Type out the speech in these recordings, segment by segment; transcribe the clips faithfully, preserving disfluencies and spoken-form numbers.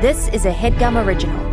This is a HeadGum original.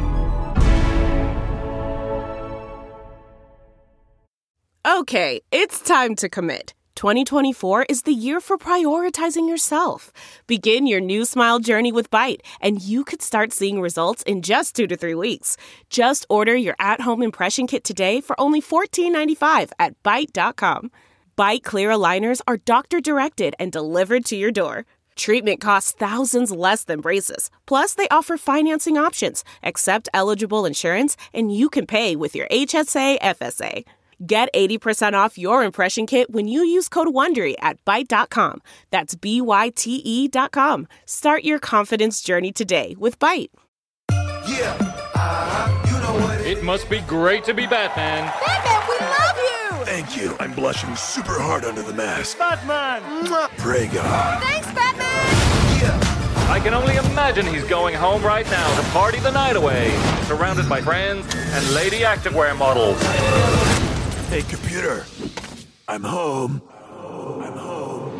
Okay, it's time to commit. twenty twenty-four is the year for prioritizing yourself. Begin your new smile journey with Byte, and you could start seeing results in just two to three weeks. Just order your at-home impression kit today for only fourteen ninety-five at byte dot com. Byte clear aligners are doctor-directed and delivered to your door. Treatment costs thousands less than braces. Plus, they offer financing options, accept eligible insurance, and you can pay with your H S A F S A. Get eighty percent off your impression kit when you use code WONDERY at byte dot com. That's B Y T E dot com. Start your confidence journey today with Byte. Yeah, uh, you know what it, it must be great to be Batman. Batman, we love you! Thank you. I'm blushing super hard under the mask. Batman! Pray God. Thanks, Batman! Yeah. I can only imagine he's going home right now to party the night away, surrounded by friends and lady activewear models. Hey, computer. I'm home. I'm home.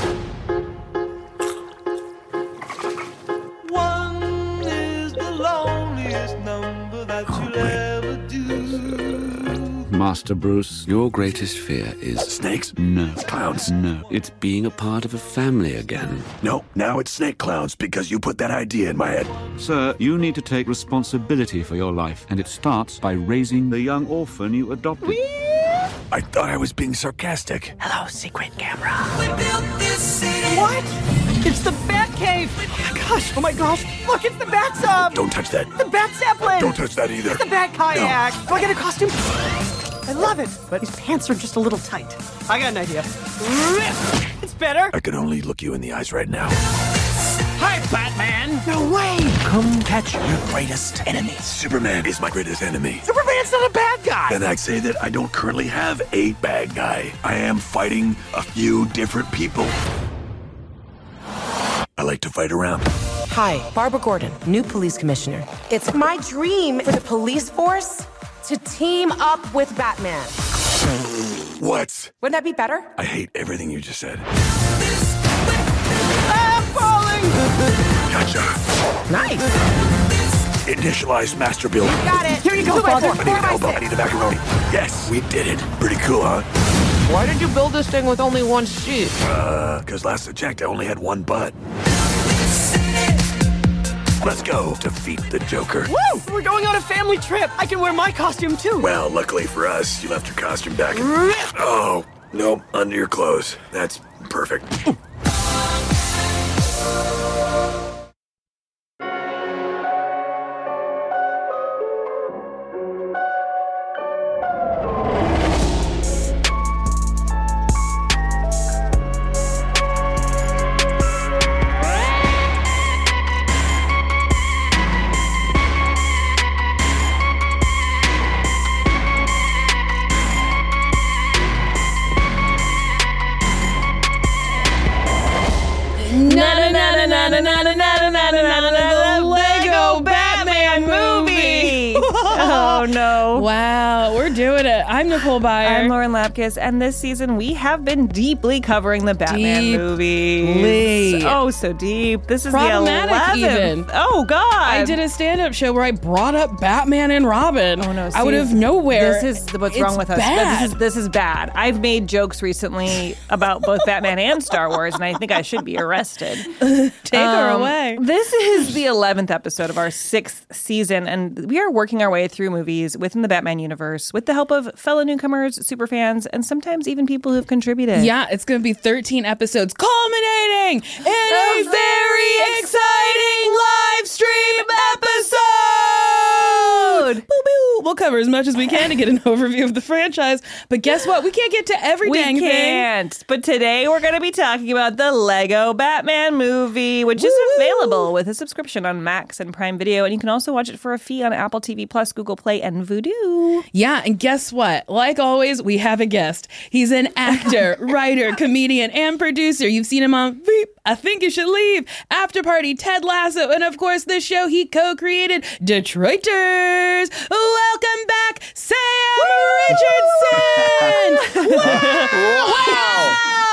One is the loneliest number that Oh, you'll wait. ever do. Master Bruce, your greatest fear is... Snakes? No. Clowns? No. It's being a part of a family again. No, now it's snake clowns because you put that idea in my head. Sir, you need to take responsibility for your life, and it starts by raising the young orphan you adopted. I thought I was being sarcastic. Hello, secret camera. We built this city. What? It's the Batcave! Oh my gosh, oh my gosh. Look, it's the Bat Sub! Don't touch that. The Bat Zeppelin! Don't touch that either. It's the Bat Kayak! Do I get a costume? I love it, but his pants are just a little tight. I got an idea. It's better. I can only look you in the eyes right now. Hi, Batman! No way! Come catch your greatest enemy. Superman is my greatest enemy. Superman's not a bad guy! And I'd say that I don't currently have a bad guy. I am fighting a few different people. I like to fight around. Hi, Barbara Gordon, new police commissioner. It's my dream for the police force to team up with Batman. What? Wouldn't that be better? I hate everything you just said. I'm falling! Gotcha. Nice. Initialize master build. Got it. Here you go, Father. I need an elbow. I need a macaroni. Yes, we did it. Pretty cool, huh? Why did you build this thing with only one seat? Uh, because last I checked, I only had one butt. Let's go defeat the Joker. Woo! We're going on a family trip. I can wear my costume too. Well, luckily for us, you left your costume back. In... Oh, nope, under your clothes. That's perfect. Lego Batman movie. Oh, no. Wow, we're doing it. I'm Nicole Byer. I'm Lauren Lapkus, and this season we have been deeply covering the Batman Deeply. movies. Oh, so deep. This is Problematic the eleventh. even. Oh, God. I did a stand-up show where I brought up Batman and Robin. Oh, no. I would have nowhere. This is what's It's wrong with us. bad. This is, this is bad. I've made jokes recently about both Batman and Star Wars, and I think I should be arrested. Take her Um, away. This is the eleventh episode of our sixth season, and we are working our way through movies within the Batman universe with the help of fellow newcomers, superfans, and sometimes even people who've contributed. Yeah, it's going to be thirteen episodes culminating in a very exciting live stream episode. Boo boo. We'll cover as much as we can to get an overview of the franchise. But guess what? We can't get to every We dang thing. can't. But today we're going to be talking about the Lego Batman movie, which is available with a subscription on Max and Prime Video. And you can also watch it for a fee on Apple T V Plus, Google Play, and Vudu. Yeah, and guess what? Like always, we have a guest. He's an actor, writer, comedian, and producer. You've seen him on Veep, I Think You Should Leave, After Party, Ted Lasso, and of course, the show he co-created, Detroiters. Welcome back, Sam Richardson! Wow! Wow!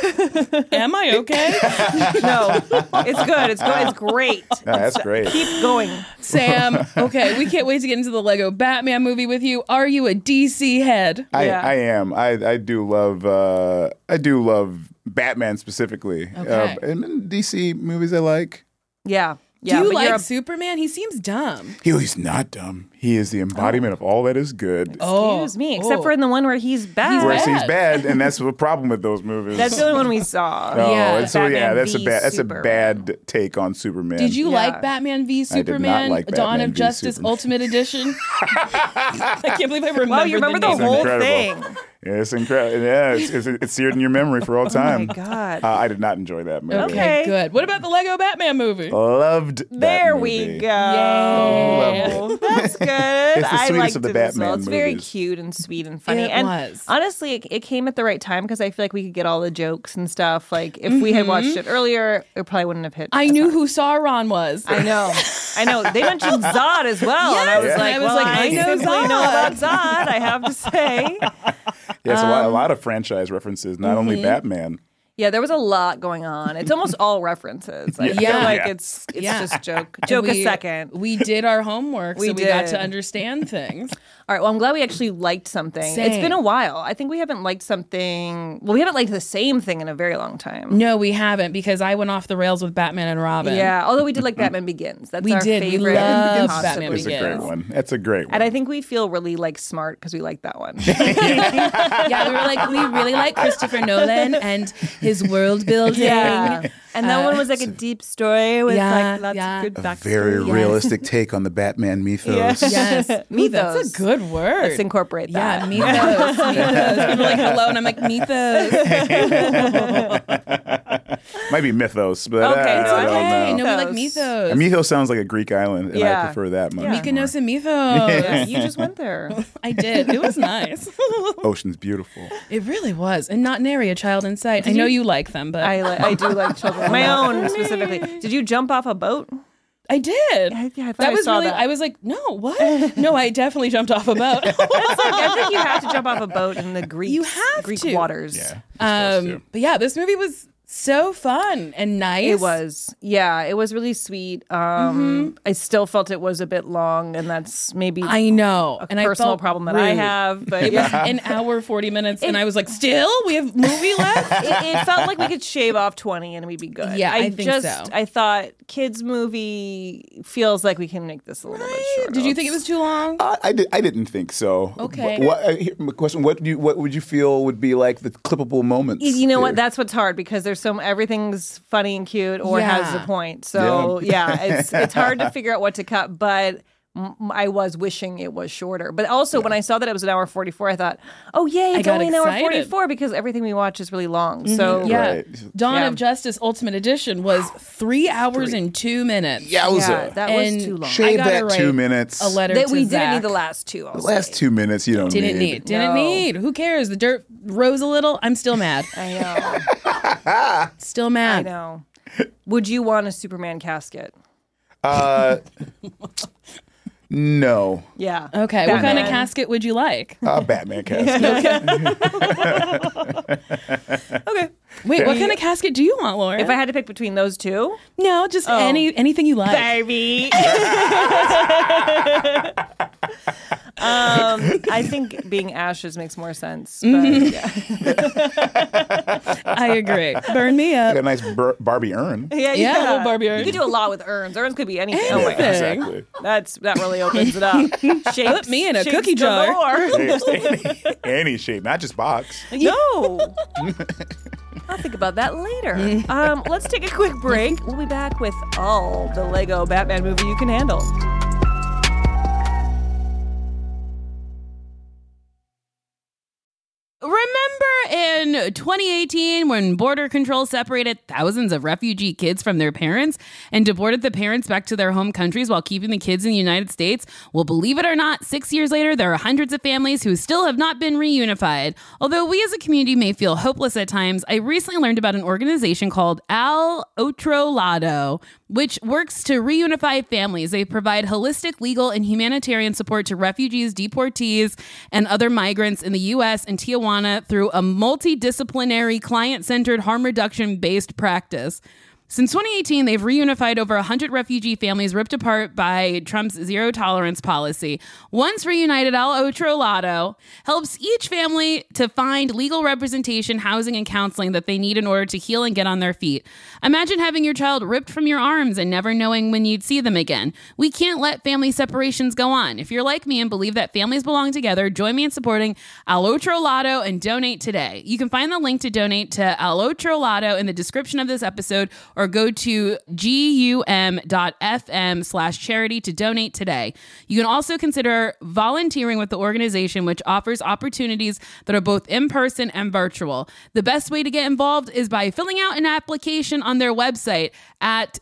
Am I okay? No, it's good. It's good. It's great. No, that's great. Keep going. Sam, okay, we can't wait to get into the Lego Batman movie with you. Are you a D C head? I, Yeah. I am. I, I do love. Uh, I do love Batman specifically. Okay. Uh, and D C movies I like. Yeah. Yeah. Do you but you're like a- Superman? He seems dumb. He, he's not dumb. He is the embodiment of all that is good. Excuse me, except Oh. for in the one where he's bad. Where he's bad. bad, and that's the problem with those movies. That's the only one we saw. Oh, Yeah. and so yeah, Batman that's a v bad. That's Superman. a bad take on Superman. Did you Yeah. like Batman v did not Superman, like Dawn Batman of v Justice Superman. Ultimate Edition? I can't believe I remember Wow, you remember the, name. whole incredible. thing. Yeah, it's incredible. Yeah, it's, it's, it's seared in your memory for all time. Oh my God. Uh, I did not enjoy that movie. Okay. Good. What about the Lego Batman movie? Loved. that There we movie. go. Yeah. That's good. It's the I sweetest liked of the it as well. Batman It's very movies. cute and sweet and funny. It and was. honestly, it, it came at the right time because I feel like we could get all the jokes and stuff. Like if we had watched it earlier, it probably wouldn't have hit. I as knew hard. who Sauron was. I know. I know. They mentioned Zod as well. and I was Yes, and like, I was well, like, I, I know simply Zod. know about Zod, I have to say. Yeah, it's a, lot, a Um, lot of franchise references, not only mm-hmm. Batman. Yeah, there was a lot going on. It's almost all references. I Yeah. feel Yeah. like Yeah. it's it's Yeah. just joke. And Joke we- a second. We did our homework, We so we got did. to understand things. All right, well, I'm glad we actually liked something. It's Same. been a while. I think we haven't liked something. Well, we haven't liked the same thing in a very long time. No, we haven't because I went off the rails with Batman and Robin. Yeah, although we did like Batman Begins. That's We our did. We favorite. loved possibly. Batman It's a great Begins. one. That's a great one. And I think we feel really like smart because we like that one. Yeah, we were like, we really like Christopher Nolan and his world building. yeah. And that Uh, one was like a deep story with Yeah, like lots yeah. of good a backstory. very Yes. realistic take on the Batman mythos. Yes. Ooh, Mythos. that's a good word. Let's incorporate Yeah, that. mythos. mythos. People are like, hello, and I'm like, mythos. Might be mythos, but Okay, uh, it's I don't Okay, know. no, we like Mythos. mythos. And Mythos sounds like a Greek island, and Yeah. I prefer that much. Yeah. Mykonos and mythos. Yeah, you just went there. I did. It was nice. Ocean's beautiful. It really was. And not nary a child in sight. I know you like them, but I, li- I do like children. My own specifically. Did you jump off a boat? I did. I- yeah, I thought that I was saw really. that. I was like, no, what? No, I definitely jumped off a boat. It's like, I think you have to jump off a boat in the Greek, You have Greek to. waters. Yeah. you're supposed um, but yeah, this movie was so fun and nice. It was. Yeah, it was really sweet. Um, I still felt it was a bit long, and that's maybe I know, a and I personal felt problem that I rude. have. But It yeah. was an hour forty minutes, and I was like, still, we have movie left. it, it felt like we could shave off twenty and we'd be good. Yeah, I think just, so. I thought kids movie feels like we can make this a little bit shorter. Did you think it was too long? I, I, did, I didn't think so. Okay. What, uh, here, my question: What do you what would you feel would be like the clippable moments? You know here? what? That's what's hard because there's so everything's funny and cute or Yeah. has a point. So yeah, it's it's hard to figure out what to cut. But m- I was wishing it was shorter. But also when I saw that it was an hour forty-four, I thought, oh yay, I it's got only an hour excited. forty-four because everything we watch is really long. So Yeah. Right. Dawn Yeah. of Justice Ultimate Edition was three hours and two minutes. Yowza. yeah, that And was too long. I Shave gotta that two write minutes. A letter That to we Zach. didn't need the last two. I'll The last say. two minutes, you don't Didn't No. need. Didn't need. Who cares? The dirt rose a little. I'm still mad. I know. Still I mad. know. Would you want a Superman casket? Uh, no. Yeah. Okay. What kind Batman. of casket would you like? Uh, Batman casket. Okay. Wait, what kind of casket do you want, Laura? If I had to pick between those two, no, just Oh. any anything you like. baby. um, I think being ashes makes more sense. But yeah. I agree. Burn me Got a up. nice bur- Barbie urn. Yeah, Yeah, a little Barbie urn. You could do a lot with urns. Urns could be anything. Oh my god, Anything. Exactly. that's that really opens it up. Shapes, Put me in a shapes cookie jar. galore. any, any shape, not just box. No. I'll think about that later. Um, let's take a quick break. We'll be back with all the Lego Batman movie you can handle. Remember in twenty eighteen when border control separated thousands of refugee kids from their parents and deported the parents back to their home countries while keeping the kids in the United States? Well, believe it or not, six years later, there are hundreds of families who still have not been reunified. Although we as a community may feel hopeless at times, I recently learned about an organization called Al Otro Lado. which works to reunify families. They provide holistic legal and humanitarian support to refugees, deportees, and other migrants in the U S and Tijuana through a multidisciplinary, client-centered, harm reduction-based practice. Since twenty eighteen, they've reunified over one hundred refugee families ripped apart by Trump's zero-tolerance policy. Once reunited, El Otro Lado helps each family to find legal representation, housing, and counseling that they need in order to heal and get on their feet. Imagine having your child ripped from your arms and never knowing when you'd see them again. We can't let family separations go on. If you're like me and believe that families belong together, join me in supporting El Otro Lado and donate today. You can find the link to donate to El Otro Lado in the description of this episode, or go to gum.fm slash charity to donate today. You can also consider volunteering with the organization, which offers opportunities that are both in-person and virtual. The best way to get involved is by filling out an application on their website at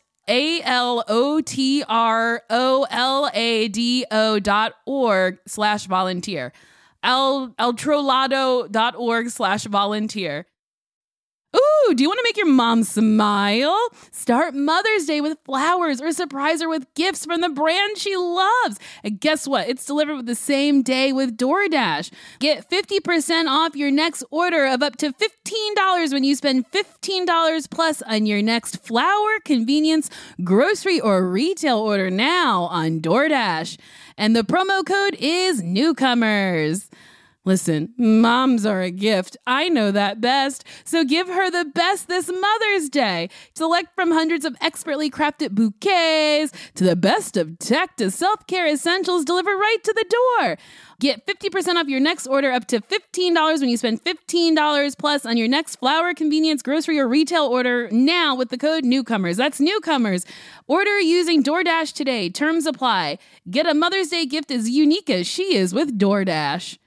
A-L-O-T-R-O-L-A-D-O dot org slash volunteer. El, eltrolado dot org slash volunteer. Ooh, do you want to make your mom smile? Start Mother's Day with flowers or surprise her with gifts from the brand she loves. And guess what? It's delivered the same day with DoorDash. Get fifty percent off your next order of up to fifteen dollars when you spend fifteen dollars plus on your next flower, convenience, grocery, or retail order now on DoorDash. And the promo code is Newcomers. Listen, moms are a gift. I know that best. So give her the best this Mother's Day. Select from hundreds of expertly crafted bouquets to the best of tech to self-care essentials delivered right to the door. Get fifty percent off your next order up to fifteen dollars when you spend fifteen dollars plus on your next flower, convenience, grocery, or retail order now with the code Newcomers. That's Newcomers. Order using DoorDash today. Terms apply. Get a Mother's Day gift as unique as she is with DoorDash.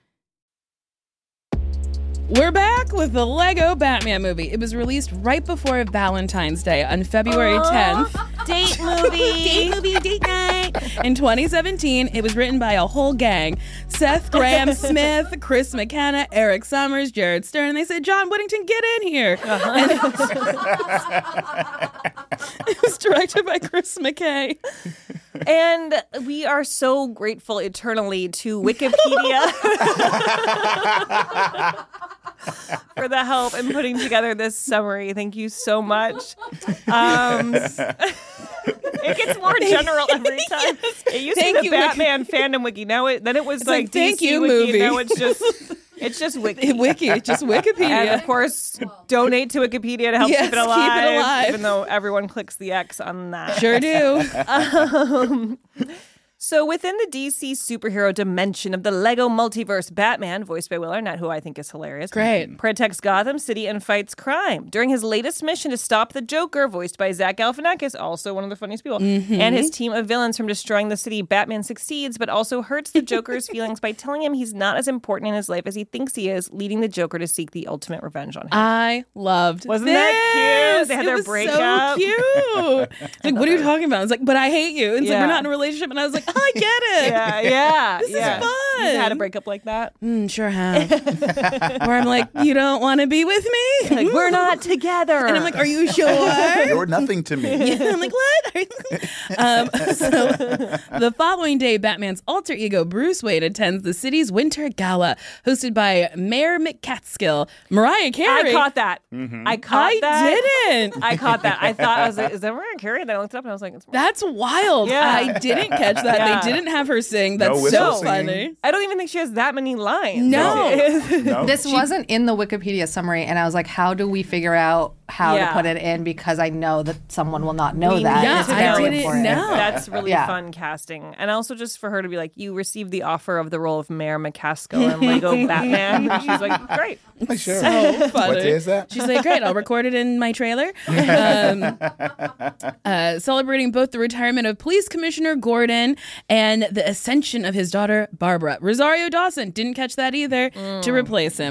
We're back with the Lego Batman movie. It was released right before Valentine's Day on February tenth. Date movie. Date movie, date night. In twenty seventeen, it was written by a whole gang. Seth Graham-Smith, Chris McKenna, Eric Summers, Jared Stern. And they said, John Whittington, get in here. Uh-huh. And it, was, it was directed by Chris McKay. And we are so grateful eternally to Wikipedia for the help in putting together this summary. Thank you so much. Um, it gets more general every time. Yes. It used Thank to be you, the Batman Wiki. fandom wiki. Now it then it was it's like, like thank D C you wiki, movie. And now it's just it's just wiki. Wiki, it's just Wikipedia. And of course, donate to Wikipedia to help yes, keep it alive. Keep it alive. Even though everyone clicks the X on that. Sure do. um, So within the D C superhero dimension of the Lego multiverse, Batman, voiced by Will Arnett, who I think is hilarious, great, protects Gotham City and fights crime. During his latest mission to stop the Joker, voiced by Zach Galifianakis, also one of the funniest people, mm-hmm. and his team of villains from destroying the city, Batman succeeds, but also hurts the Joker's feelings by telling him he's not as important in his life as he thinks he is, leading the Joker to seek the ultimate revenge on him. I loved Wasn't this. that cute? They had it their was breakup. So cute. Like, what are you talking about? I was like, but I hate you. And it's Yeah. like, we're not in a relationship. And I was like, oh, I get it. Yeah, yeah. This yeah. is fun. You've had a breakup like that? Mm, sure have. Where I'm like, you don't want to be with me? Like, we're not together. And I'm like, are you sure? You're nothing to me. Yeah, I'm like, what? um, so the following day, Batman's alter ego, Bruce Wayne, attends the city's winter gala, hosted by Mayor McCaskill, Mariah Carey. I caught that. Mm-hmm. I caught I that. didn't. I caught that. I thought, I was like, is that Mariah Carey? And then I looked it up and I was like, it's Mariah. That's wild. Yeah. I didn't catch that. Yeah. They didn't have her sing. That's No whistle so singing. funny. I don't even think she has that many lines. No. No. This wasn't in the Wikipedia summary, and I was like, how do we figure out how Yeah. to put it in? Because I know that someone will not know We that. need Yeah, It's to very I didn't important. know. That's really Yeah. fun casting. And also just for her to be like, you received the offer of the role of Mayor McCaskill in Lego Batman. And she's like, great. Like, sure. So funny. What day is that? She's like, great, I'll record it in my trailer. Um, uh, celebrating both the retirement of Police Commissioner Gordon and the ascension of his daughter, Barbara. Rosario Dawson, didn't catch that either, Mm. to replace him.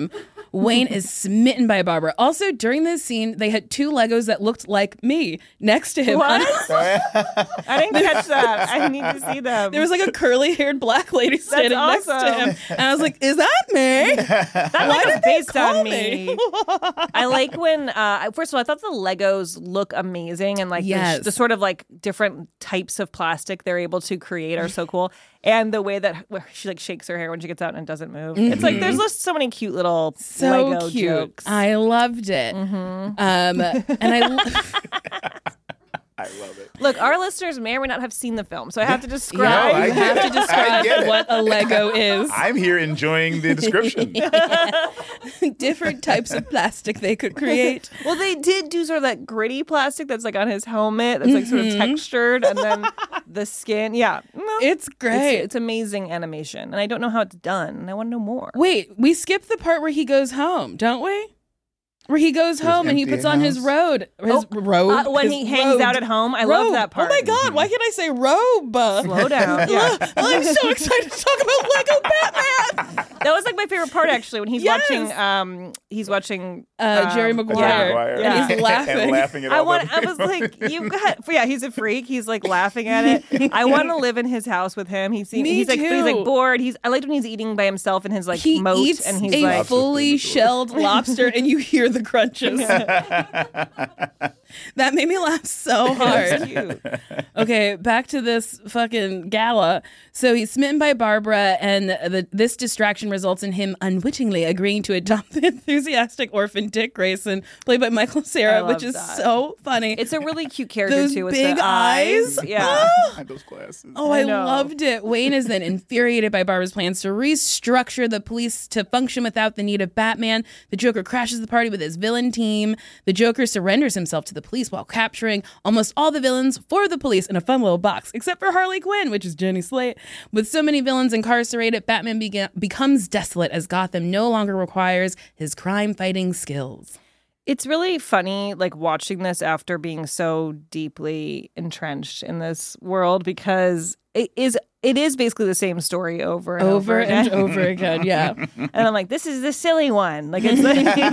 Wayne is smitten by Barbara. Also, during this scene, they had two Legos that looked like me next to him. What? I didn't catch that. I need to see them. There was like a curly-haired black lady standing awesome. next to him. And I was like, is that me? That Why Lego's did they based call on me. I like when, uh, first of all, I thought the Legos look amazing and like Yes. the, the sort of like different types of plastic they're able to create are so cool. And the way that she like shakes her hair when she gets out and it doesn't move. Mm-hmm. It's like there's just so many cute little So Lego cute. jokes. I loved it. Mm-hmm. Um, and I... Lo- I love it. Look, our listeners may or may not have seen the film, so I have to describe. No, I you get have it. to describe I get it. what a Lego is. I'm here enjoying the description. Different types of plastic they could create. Well, they did do sort of that gritty plastic that's like on his helmet, that's like sort of Mhm. textured, and then the skin. Yeah, It's great. It's, it's amazing animation, and I don't know how it's done, and I want to know more. Wait, we skipped the part where he goes home, don't we? Where he goes His home and he empty puts on his house? road. His Oh, robe. uh, when his he hangs robe. out at home. I love Robe. that part. Oh my God, why can't I say robe? Slow down. Yeah. I'm so excited to talk about Lego Batman. That was like my favorite part, actually, when he's Yes. watching. Um, he's watching Uh, um, Jerry Maguire. Yeah. And Yeah. he's laughing. And laughing at I all want. the I was like, you've got. Yeah, he's a freak. He's like laughing at it. I want to live in his house with him. He's Me he's like but he's too. like bored. He's. I liked when he's eating by himself in his like He moat, eats and he's a like fully shelled lobster and you hear the crunches. That made me laugh so hard. cute. Okay, back to this fucking gala. So he's smitten by Barbara, and the, this distraction results in him unwittingly agreeing to adopt the enthusiastic orphan Dick Grayson, played by Michael I Cera, love which is that. so funny. It's a really cute character Those too with big the eyes. eyes. Yeah. And those glasses. Oh, I, I know. loved it. Wayne is then infuriated by Barbara's plans to restructure the police to function without the need of Batman. The Joker crashes the party with his villain team. The Joker surrenders himself to the police while capturing almost all the villains for the police in a fun little box, except for Harley Quinn, which is Jenny Slate. With so many villains incarcerated, Batman began- becomes desolate as Gotham no longer requires his crime-fighting skills. It's really funny, like watching this after being so deeply entrenched in this world, because it is it is basically the same story over and over, Over again. and over again, yeah. And I'm like, this is the silly one. Like it's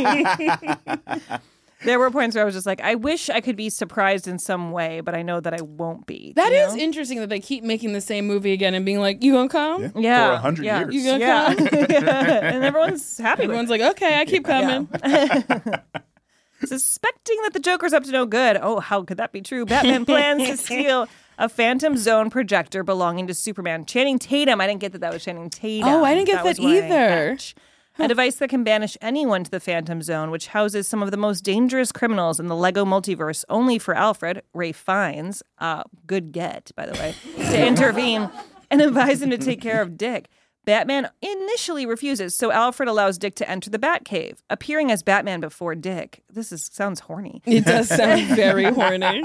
like there were points where I was just like, I wish I could be surprised in some way, but I know that I won't be. That you is know? interesting that they keep making the same movie again and being like, you gonna come? Yeah. Yeah, For a hundred yeah. years. You gonna Yeah. come? Yeah. And everyone's happy. Everyone's with like, okay, I keep coming. it. Suspecting that the Joker's up to no good. Oh, how could that be true? Batman plans to steal a Phantom Zone projector belonging to Superman. Channing Tatum. I didn't get that that was Channing Tatum. Oh, I didn't get was that what I didn't either. catch. A device that can banish anyone to the Phantom Zone, which houses some of the most dangerous criminals in the Lego multiverse, only for Alfred, Ray Fiennes, uh, good get, by the way, to intervene and advise him to take care of Dick. Batman initially refuses, so Alfred allows Dick to enter the Batcave, appearing as Batman before Dick. This is sounds horny. It does sound very horny.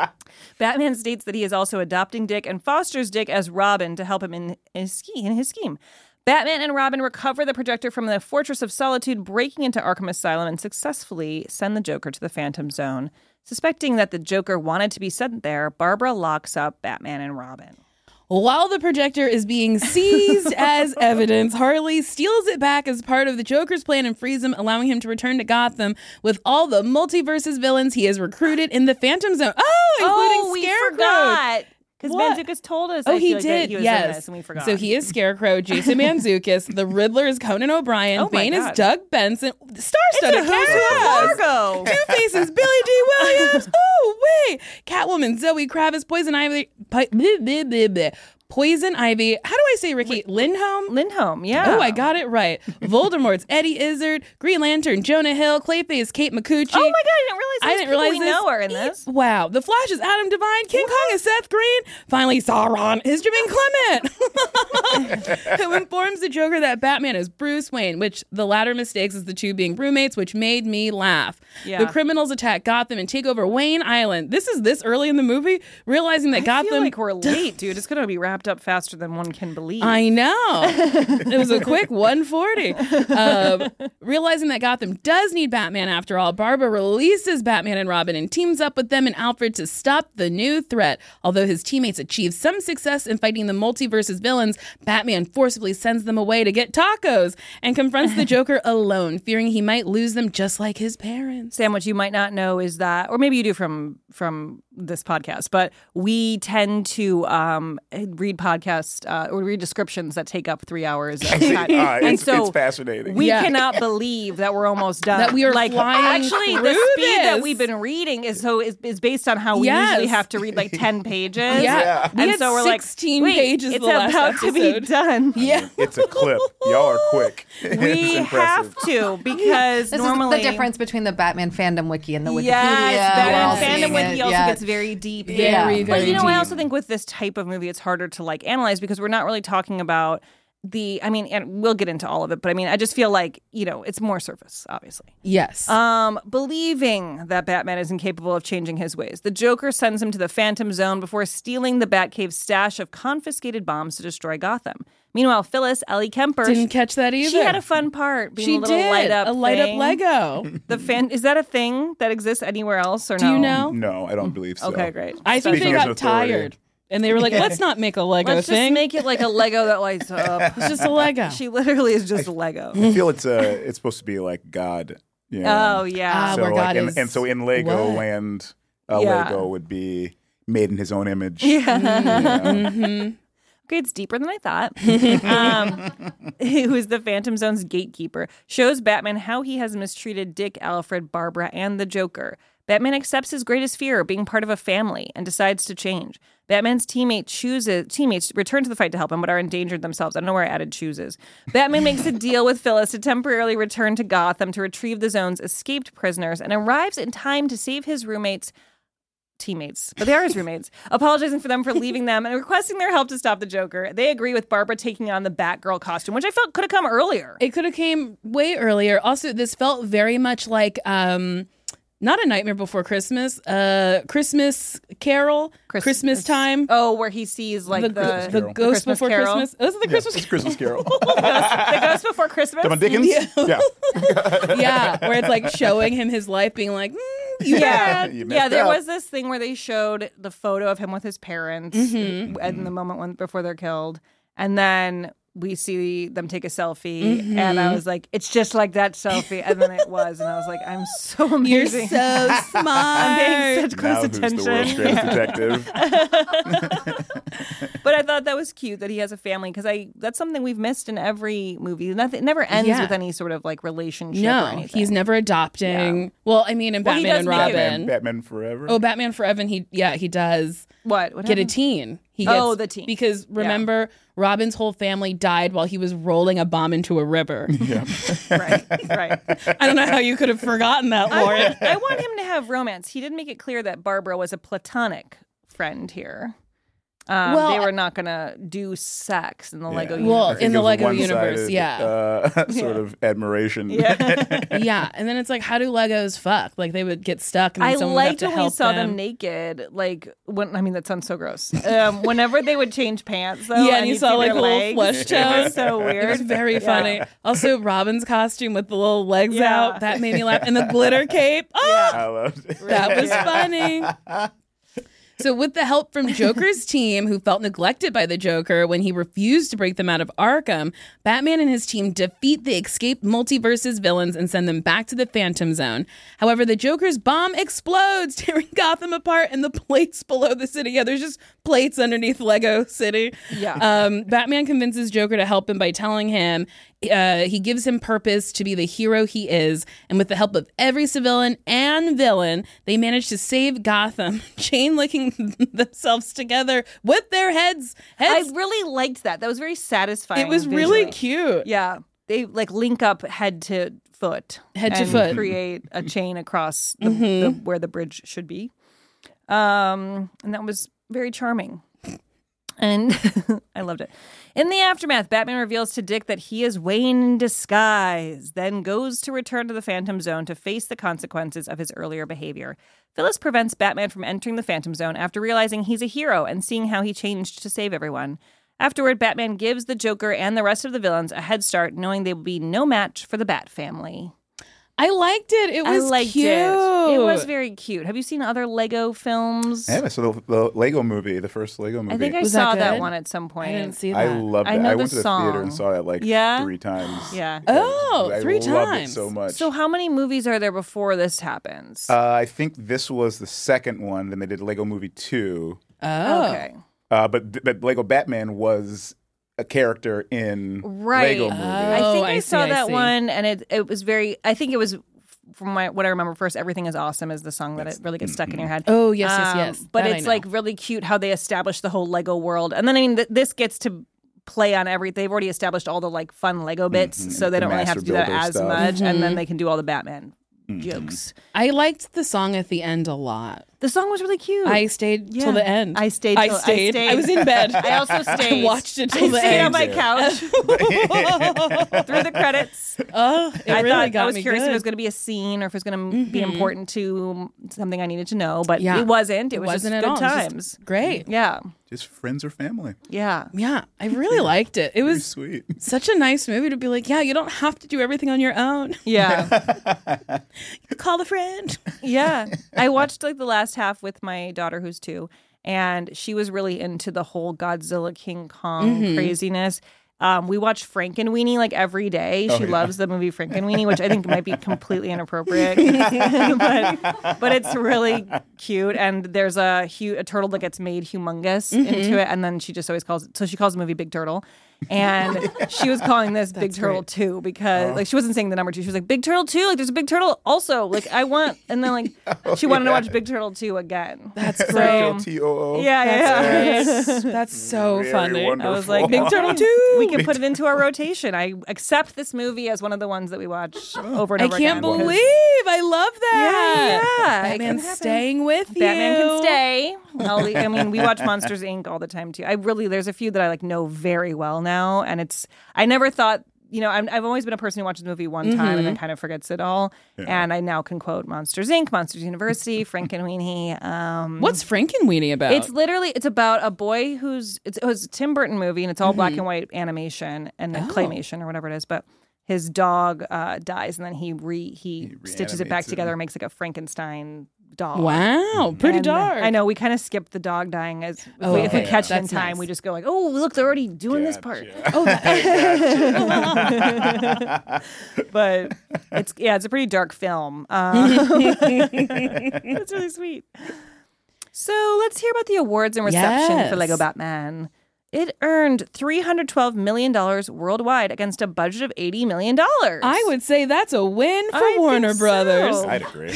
Batman states that he is also adopting Dick and fosters Dick as Robin to help him in his scheme. In his scheme. Batman and Robin recover the projector from the Fortress of Solitude, breaking into Arkham Asylum, and successfully send the Joker to the Phantom Zone. Suspecting that the Joker wanted to be sent there, Barbara locks up Batman and Robin. While the projector is being seized as evidence, Harley steals it back as part of the Joker's plan and frees him, allowing him to return to Gotham with all the multiverse's villains he has recruited in the Phantom Zone. Oh, including Oh, we Scarecrow. forgot. Because What? Mantzoukas told us. Oh, I he feel like, that did. he was yes. in this, and we forgot. So he is Scarecrow, Jason Mantzoukas. The Riddler is Conan O'Brien. Oh my Bane God. is Doug Benson. Star-studded It's a who's who of cast. Fargo. Two-Face is Billy D. Williams. Oh, wait. Catwoman, Zoe Kravitz, Poison Ivy. Pi- bleh, bleh, bleh, bleh. Poison Ivy. How do I say, Ricky? Lindholm? Lindholm, yeah. Oh, I got it right. Voldemort's Eddie Izzard, Green Lantern, Jonah Hill, Clayface, Kate McCucci. Oh my God, I didn't realize. I these didn't people realize we this. know are in this. Wow. The Flash is Adam Devine. King Kong is Seth Green. Finally, Sauron is Jermaine Clement, who informs the Joker that Batman is Bruce Wayne, which the latter mistakes as the two being roommates, which made me laugh. Yeah. The criminals attack Gotham and take over Wayne Island. This is this early in the movie, realizing that I Gotham... feel like we're late, dude. It's going to be wrapped up faster than one can believe. I know. It was a quick one forty. Um, realizing that Gotham does need Batman after all, Barbara releases Batman and Robin and teams up with them and Alfred to stop the new threat. Although his teammates achieve some success in fighting the multiverse's villains, Batman forcibly sends them away to get tacos and confronts the Joker alone, fearing he might lose them just like his parents. Sam, what you might not know is that, or maybe you do from from this podcast, but we tend to um, read podcasts uh, or read descriptions that take up three hours of time. uh, and it's, so it's fascinating. we Yeah. cannot believe that we're almost done. That we are like flying actually through the speed that this. we've been reading is so is, is based on how we Yes. usually have to read like ten pages. Yeah. Yeah. We And had so we're like, sixteen wait, pages it's the last about to be episode. done. Yeah. It's a clip. Y'all are quick. It's We impressive. have to because This normally is the difference between the Batman fandom wiki and the Wikipedia. Yes, We're all Batman seeing fandom wiki it. also Yeah. gets very deep. Very, Yeah. very But you know, I deep. also think with this type of movie, it's harder to like analyze because we're not really talking about the. I mean, and we'll get into all of it, but I mean, I just feel like you know, it's more surface, obviously. Yes. Um, believing that Batman is incapable of changing his ways, the Joker sends him to the Phantom Zone before stealing the Batcave's stash of confiscated bombs to destroy Gotham. Meanwhile, Phyllis, Ellie Kemper, Didn't catch that either. she had a fun part. Being She a little did. light up, a light thing. up Lego. The fan is that a thing that exists anywhere else or Do no? you know? No, I don't believe so. Okay, great. I think Speaking they as got an authority. tired. And they were like, let's not make a Lego Let's thing. just make it like a Lego that lights up. It's just a Lego. She literally is just a Lego. I feel it's uh it's supposed to be like God. You know? Oh yeah. Ah, so where like God in, is and so in Lego what? land, uh, Yeah. Lego would be made in his own image. Yeah. Mm-hmm. Okay, it's deeper than I thought. um, who is the Phantom Zone's gatekeeper, shows Batman how he has mistreated Dick, Alfred, Barbara, and the Joker. Batman accepts his greatest fear, being part of a family, and decides to change. Batman's teammate chooses teammates return to the fight to help him, but are endangered themselves. I don't know where I added chooses. Batman makes a deal with Phyllis to temporarily return to Gotham to retrieve the zone's escaped prisoners, and arrives in time to save his roommates. Teammates, but they are his roommates, apologizing for them for leaving them and requesting their help to stop the Joker. They agree with Barbara taking on the Batgirl costume, which I felt could have come earlier. It could have came way earlier. Also, this felt very much like um not A Nightmare Before Christmas, uh Christmas Carol, Christmas, Christmas time. Oh, where he sees like the, the, the, the Ghost Christmas Before Carol. Christmas. Was it the Yeah, Christmas it's Christmas Carol. the, ghost, the Ghost Before Christmas. Devon Dickens? Yeah. Yeah. Yeah, where it's like showing him his life being like, mm, you Yeah, bad. You messed yeah. There up. was this thing where they showed the photo of him with his parents Mhm. in the moment when before they're killed, and then we see them take a selfie, Mhm. and I was like, "It's just like that selfie," and then it was, and I was like, "I'm so You're amazing, so smart. I'm paying such close Now who's attention." the world's greatest detective? But I thought that was cute that he has a family because I that's something we've missed in every movie. Nothing it never ends Yeah. with any sort of like relationship. or No, anything. he's never adopting. Well, I mean, in Well, he Batman does and make it- Robin. Batman, Batman Forever. Oh, Batman Forever. He yeah, he does what, what get a happened? teen. He gets, Oh, the teen. Because remember, Robin's whole family died while he was rolling a bomb into a river. Yeah. right, right. I don't know how you could have forgotten that, I Lauren. want, I want him to have romance. He did make it clear that Barbara was a platonic friend here. Um, Well, they were not going to do sex in the Yeah. Lego I universe. Well, think in the it was Lego one-sided, universe, yeah. Uh, sort Yeah. of admiration. Yeah. Yeah, and then it's like, how do Legos fuck? Like they would get stuck, and then I someone would have liked to when we help saw them. them naked. Like when I mean that sounds so gross. Um, whenever they would change pants, though, Yeah, and and you you'd saw see like their little legs, flesh It toes. was so weird. It was very Yeah. funny. Also, Robin's costume with the little legs Yeah. out that made me laugh, and the glitter cape. Oh, I loved it. that was Yeah. funny. So with the help from Joker's team, who felt neglected by the Joker when he refused to break them out of Arkham, Batman and his team defeat the escaped multiverse's villains and send them back to the Phantom Zone. However, the Joker's bomb explodes, tearing Gotham apart, and the plates below the city. Yeah, there's just plates underneath Lego City. Yeah. Um, Batman convinces Joker to help him by telling him uh, he gives him purpose to be the hero he is. And with the help of every civilian and villain, they manage to save Gotham, chain linking themselves together with their heads. heads. I really liked that. That was very satisfying. It was really visually. cute. Yeah, they like link up head to foot, Head to and foot. create a chain across the, Mhm. the, where the bridge should be. Um, and that was very charming. And I loved it. In the aftermath, Batman reveals to Dick that he is Wayne in disguise, then goes to return to the Phantom Zone to face the consequences of his earlier behavior. Phyllis prevents Batman from entering the Phantom Zone after realizing he's a hero and seeing how he changed to save everyone. Afterward, Batman gives the Joker and the rest of the villains a head start, knowing they will be no match for the Bat family. I liked it. It was I liked cute. it. It was very cute. Have you seen other Lego films? Yeah, so the, the Lego movie, the first Lego movie. I think I Was saw that that, good? one at some point. I didn't see that. I loved it. I I, know the went to the theater and song. saw it like Yeah? three times. Yeah. Oh, I three loved times. it so much. So how many movies are there before this happens? Uh, I think this was the second one. Then they did Lego Movie two. Oh. Okay. Uh, but but Lego Batman was a character in Right. Lego Movie. I think Oh, I, I saw see, I that see. one, and it it was very. I think it was from my what I remember first. Everything is awesome is the song that it really gets stuck in your head. Oh, yes, yes, Um, yes. But That I it's know. like really cute how they establish the whole Lego world, and then I mean th- this gets to play on every. They've already established all the like fun Lego bits, Mhm. so they The don't really have Master to do that Builder as stuff. much, and Mhm. then they can do all the Batman jokes. I liked the song at the end a lot. The song was really cute. I stayed Yeah. till the end. I stayed. I till- stayed. I, I was in bed. I also stayed. I watched it till I the stayed end. on my couch through the credits. Oh, it I really thought got I was me curious good. if it was going to be a scene or if it was going to be Mhm. important to something I needed to know, but Yeah. it wasn't. It, It was wasn't just at good all. It was just times. great. Yeah, Just friends or family. yeah. Yeah, I really liked it. It Very was sweet. such a nice movie to be like, yeah, you don't have to do everything on your own. Yeah, Call a friend. yeah. I watched like the last half with my daughter, who's two, and she was really into the whole Godzilla King Kong Mhm. craziness. Um, we watch Frankenweenie like every day. Oh, She yeah. loves the movie Frankenweenie, which I think might be completely inappropriate, but, but it's really cute. And there's a hu- a turtle that gets made humongous into it, and then she just always calls it. So she calls the movie Big Turtle. And she was calling this Big That's Turtle great. two because like she wasn't saying the number two. She was like Big Turtle two. Like there's a Big Turtle also. Like I want, and then like she wanted to watch Big Turtle two again. That's So- great. T O O. Yeah, yeah. That's, that's so Very funny. wonderful. I was like, Big Turtle two. We can put it into our rotation. I accept this movie as one of the ones that we watch over and I over can't again. believe. I love Yeah, that. yeah. It Batman's can happen. staying with you. Batman can stay. I'll- I mean, we watch Monsters Incorporated all the time too. I really, there's a few that I like know very well now, and it's. I never thought, you know, I'm, I've always been a person who watches the movie one time Mm-hmm. and then kind of forgets it all. And I now can quote Monsters Incorporated, Monsters University, Frankenweenie. Um, What's Frankenweenie about? It's literally it's about a boy who's it's, it was a Tim Burton movie and it's all black and white animation and then Oh. claymation or whatever it is, but. His dog uh, dies, and then he re he, He stitches it back reanimates it. together and makes like a Frankenstein dog. wow, pretty And dark. I know we kind of skipped the dog dying as if, Oh, we, if we okay. catch it in That's time, nice. we just go like, oh look, they're already doing this part. Oh, But it's yeah, it's a pretty dark film. Um, it's really sweet. So let's hear about the awards and reception Yes. for Lego Batman. It earned three hundred twelve million dollars worldwide against a budget of eighty million dollars. I would say that's a win for I think Warner so. Brothers. I'd agree.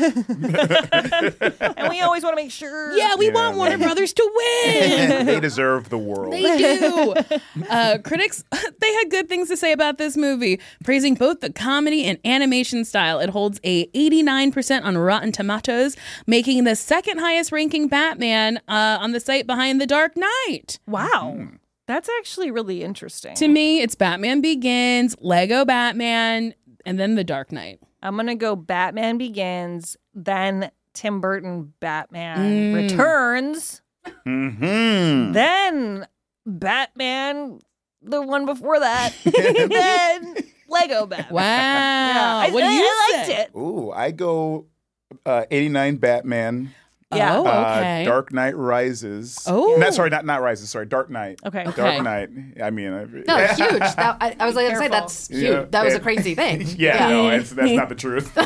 And we always want to make sure. Yeah, we Yeah, want Warner man. Brothers to win. They deserve the world. They do. Uh, critics, they had good things to say about this movie, praising both the comedy and animation style. It holds a eighty-nine percent on Rotten Tomatoes, making the second highest ranking Batman uh, on the site behind The Dark Knight. Wow. That's actually really interesting. To me, it's Batman Begins, Lego Batman, and then The Dark Knight. I'm going to go Batman Begins, then Tim Burton Batman Returns, Mm-hmm. then Batman, the one before that, then Lego Batman. Wow. Yeah, I, What do I- you I liked say? it. Ooh, I go uh, eighty-nine Batman. Yeah. Oh, okay. Uh, Dark Knight Rises. Oh. Not, sorry, not not Rises. Sorry, Dark Knight. Okay. Okay. Dark Knight. I mean, I, No, huge. That, I, I was like, gonna say Careful. that's huge. Yeah. That was a Yeah. crazy thing. yeah, no, it's, that's not the truth.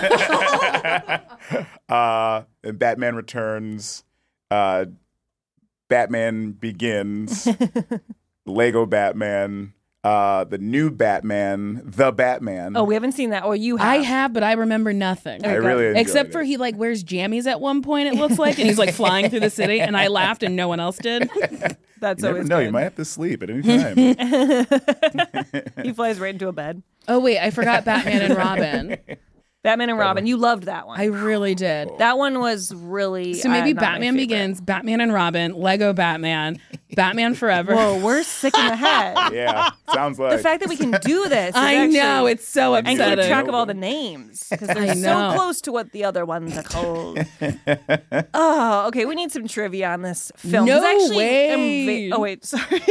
uh, and Batman Returns. Uh, Batman Begins. Lego Batman. Uh, the new Batman. The Batman. Oh, we haven't seen that. Or you have. I have, but I remember nothing. I really enjoyed Except it. for he like wears jammies at one point, it looks like, and he's like flying through the city, and I laughed and no one else did. That's You never always know. good. You might have to sleep at any time. He flies right into a bed. Oh wait, I forgot Batman and Robin. Batman and Robin. You loved that one. I really did. that one was really. So maybe uh, not my Batman favorite. Begins, Batman and Robin, Lego Batman, Batman Forever. Whoa, we're sick in the head. yeah, sounds like. The fact that we can do this. is I actually- know, it's so And keep upsetting. track of all the names because I they're know. so close to what the other ones are called. Oh, okay. We need some trivia on this film. No 'Cause I actually am way. va- oh wait, sorry.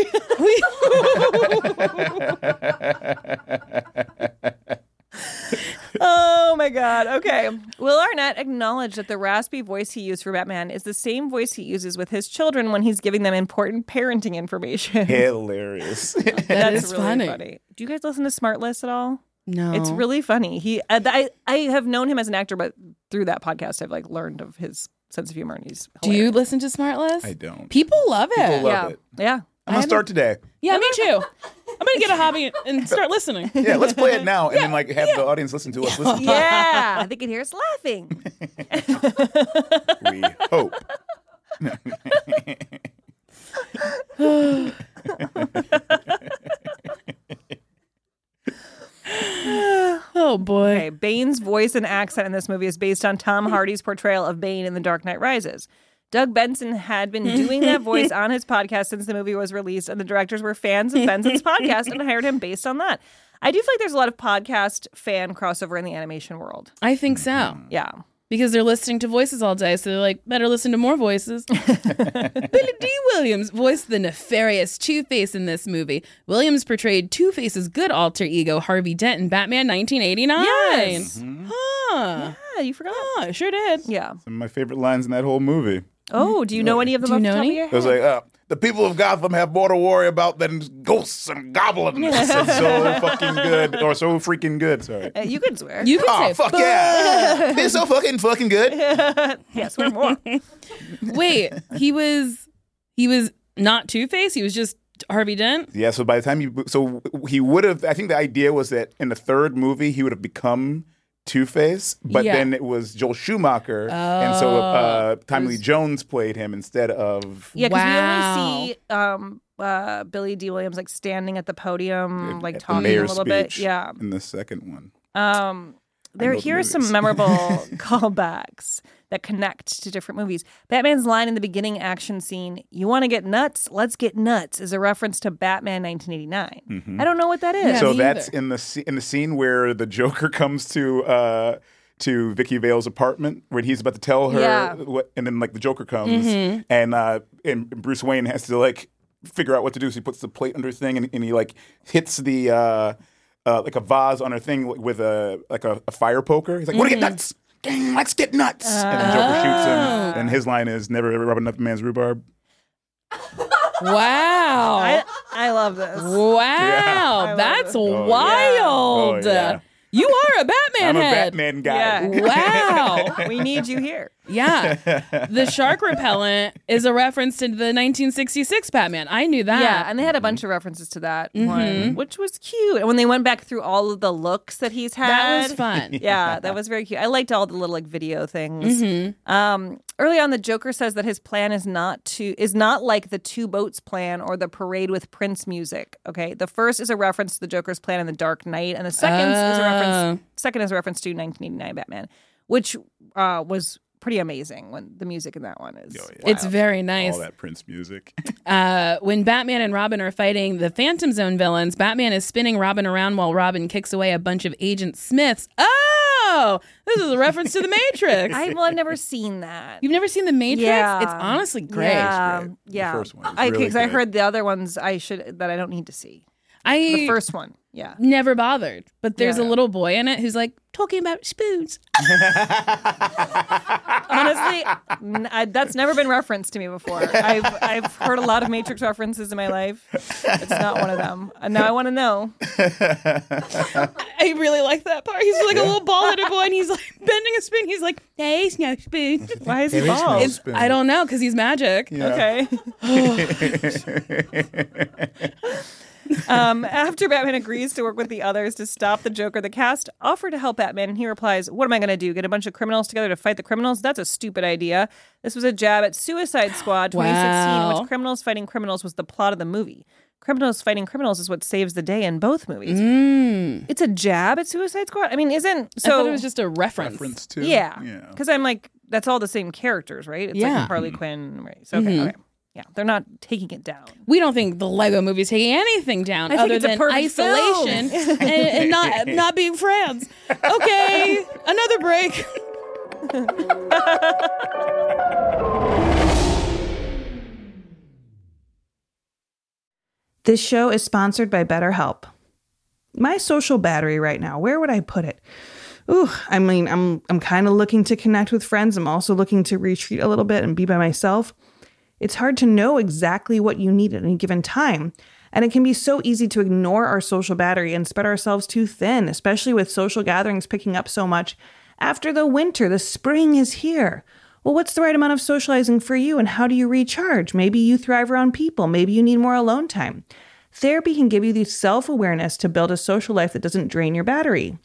Oh my God. Okay. Will Arnett acknowledged that the raspy voice he used for Batman is the same voice he uses with his children when he's giving them important parenting information. Hilarious. That's is really funny. funny. Do you guys listen to Smartless at all? No. It's really funny. He, uh, I, I have known him as an actor, but through that podcast, I've like learned of his sense of humor, and he's Do you listen to Smartless? I don't. People love it. People love yeah. it. Yeah. I'm going to start today. Yeah, me too. I'm going to get a hobby and start listening. Yeah, let's play it now and then like have the audience listen to us listen to Yeah. They can hear us laughing. it. We hope. Oh, boy. Okay, Bane's voice and accent in this movie is based on Tom Hardy's portrayal of Bane in The Dark Knight Rises. Doug Benson had been doing that voice on his podcast since the movie was released, and the directors were fans of Benson's podcast and hired him based on that. I do feel like there's a lot of podcast fan crossover in the animation world. I think so. Yeah. Because they're listening to voices all day, so they're like, better listen to more voices. Billy D. Williams voiced the nefarious Two-Face in this movie. Williams portrayed Two-Face's good alter ego, Harvey Dent, in Batman nineteen eighty-nine. Yes. Huh. Yeah, you forgot. Oh, I sure did. Yeah. Some of my favorite lines in that whole movie. Oh, do you know any of them Do you off the know top any? of your It was head? like, uh, the people of Gotham have more to worry about than ghosts and goblins. It's so fucking good. Or so freaking good, sorry. Uh, you can swear. You can Oh, say, fuck yeah. It's so fucking fucking good. Yeah, swear more. wait, he was, he was not Two-Face? He was just Harvey Dent? Yeah, so by the time you... So he would have... I think the idea was that in the third movie, he would have become Two-Face, but Yeah. then it was Joel Schumacher, and so uh, Tommy Lee Jones played him instead of... Yeah, because Wow. we only see um, uh, Billy D. Williams like standing at the podium, like at the talking a mayor's little bit. speech Yeah. in the second one. Um, there, love here are some movies. memorable callbacks that connect to different movies. Batman's line in the beginning action scene, "You want to get nuts? Let's get nuts," is a reference to Batman nineteen eighty-nine. Mhm. I don't know what that is. Yeah, So me that's either. in the sce- in the scene where the Joker comes to uh, to Vicky Vale's apartment, where he's about to tell her, Yeah. what, and then like the Joker comes, Mhm. and uh, and Bruce Wayne has to like figure out what to do. So he puts the plate under her thing, and, and he like hits the uh, uh, like a vase on her thing with a like a, a fire poker. He's like, "Want to get nuts? Dang, let's get nuts!" And then Joker shoots him, and his line is, "Never ever rub enough man's rhubarb." Wow. I, I love this. Wow. I love That's it. Oh, yeah. wild. Oh, yeah. You are a Batman I'm a head. Batman guy. Yeah. Wow. We need you here. Yeah. The shark repellent is a reference to the nineteen sixty-six Batman. I knew that. Yeah, and they had a bunch of references to that Mhm. one, which was cute. And when they went back through all of the looks that he's had, That was fun. Yeah, that was very cute. I liked all the little like video things. Mhm. Um, early on, the Joker says that his plan is not to is not like the Two Boats plan or the Parade with Prince music. Okay, the first is a reference to the Joker's plan in The Dark Knight, and the second is a reference. Second is a reference to nineteen eighty-nine Batman, which uh, was pretty amazing. When the music in that one is, Oh, yeah. It's very nice. All that Prince music. Uh, when Batman and Robin are fighting the Phantom Zone villains, Batman is spinning Robin around while Robin kicks away a bunch of Agent Smiths. Oh, this is a reference to The Matrix. I, well, I've never seen that. You've never seen The Matrix? Yeah. It's honestly great. Yeah, great. The yeah. first one is I really because I good. heard the other ones I should that I don't need to see. I The first one, yeah. never bothered, but there's Yeah. a little boy in it who's like talking about spoons. Honestly, n- I, that's never been referenced to me before. I've I've heard a lot of Matrix references in my life. It's not one of them. And now I want to know. I really like that part. He's like a little bald-headed boy, and he's like bending a spoon. He's like, "There's no spoon." Why is he There is no bald? It's- spoon. I don't know because he's magic. Yeah. Okay. Um, after Batman agrees to work with the others to stop the Joker, the cast offer to help Batman, and he replies, "What am I going to do? Get a bunch of criminals together to fight the criminals? That's a stupid idea." This was a jab at Suicide Squad twenty sixteen, in Wow. which criminals fighting criminals was the plot of the movie. Criminals fighting criminals is what saves the day in both movies. Mm. It's a jab at Suicide Squad? I mean, isn't... I so? thought it was just a reference. Reference to. Yeah. Yeah. Because I'm like, that's all the same characters, right? It's Yeah. like Harley Quinn, right? So, okay, Mhm. okay. Yeah, they're not taking it down. We don't think the Lego movie's taking anything down I think other it's a than perfect isolation film. and, and not not being friends. Okay, another break. This show is sponsored by BetterHelp. My social battery right now, where would I put it? ooh, I mean, I'm I'm kind of looking to connect with friends. I'm also looking to retreat a little bit and be by myself. It's hard to know exactly what you need at any given time. And it can be so easy to ignore our social battery and spread ourselves too thin, especially with social gatherings picking up so much. After the winter, the spring is here. Well, what's the right amount of socializing for you, and how do you recharge? Maybe you thrive around people. Maybe you need more alone time. Therapy can give you the self-awareness to build a social life that doesn't drain your battery.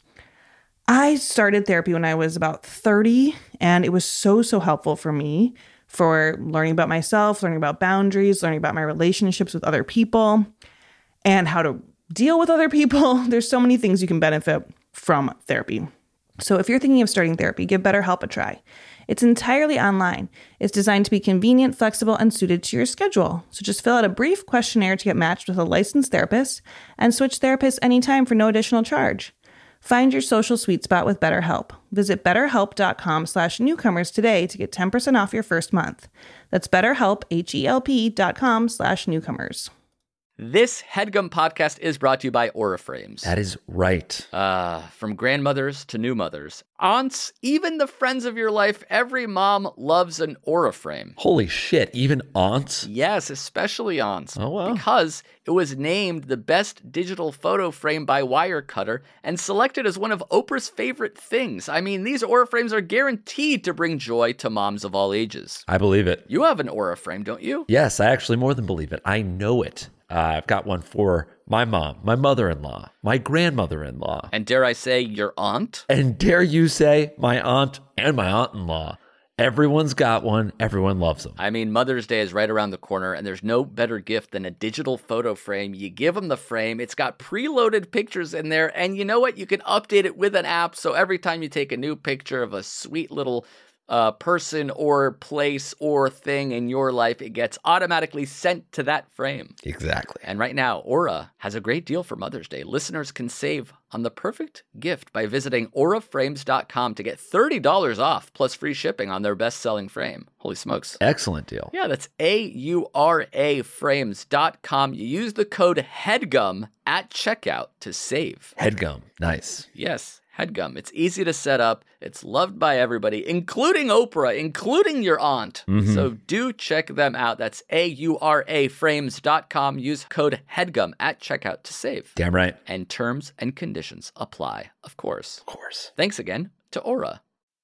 I started therapy when I was about thirty, and it was so, so helpful for me for learning about myself, learning about boundaries, learning about my relationships with other people, and how to deal with other people. There's so many things you can benefit from therapy. So if you're thinking of starting therapy, give BetterHelp a try. It's entirely online. It's designed to be convenient, flexible, and suited to your schedule. So just fill out a brief questionnaire to get matched with a licensed therapist and switch therapists anytime for no additional charge. Find your social sweet spot with BetterHelp. Visit betterhelp.com slash newcomers today to get ten percent off your first month. That's betterhelp, H-E-L-P dot com slash newcomers. This HeadGum podcast is brought to you by Aura Frames. That is right. Uh, from grandmothers to new mothers, aunts, even the friends of your life, every mom loves an Aura frame. Holy shit, even aunts? Yes, especially aunts. Oh, wow. Because it was named the best digital photo frame by Wirecutter and selected as one of Oprah's favorite things. I mean, these Aura frames are guaranteed to bring joy to moms of all ages. I believe it. You have an Aura frame, don't you? Yes, I actually more than believe it. I know it. Uh, I've got one for my mom, my mother-in-law, my grandmother-in-law. And dare I say, your aunt? And dare you say, my aunt and my aunt-in-law. Everyone's got one. Everyone loves them. I mean, Mother's Day is right around the corner, and there's no better gift than a digital photo frame. You give them the frame. It's got preloaded pictures in there, and you know what? You can update it with an app, so every time you take a new picture of a sweet little uh, person or place or thing in your life, it gets automatically sent to that frame. Exactly. And right now, Aura has a great deal for Mother's Day. Listeners can save on the perfect gift by visiting aura frames dot com to get thirty dollars off plus free shipping on their best-selling frame. Holy smokes. Excellent deal. Yeah, that's A U R A frames dot com. You use the code HEADGUM at checkout to save. HEADGUM. Nice. Yes. HeadGum. It's easy to set up. It's loved by everybody, including Oprah, including your aunt. Mm-hmm. So do check them out. That's A U R A frames dot com. Use code HEADGUM at checkout to save. Damn right. And terms and conditions apply, of course. Of course. Thanks again to Aura.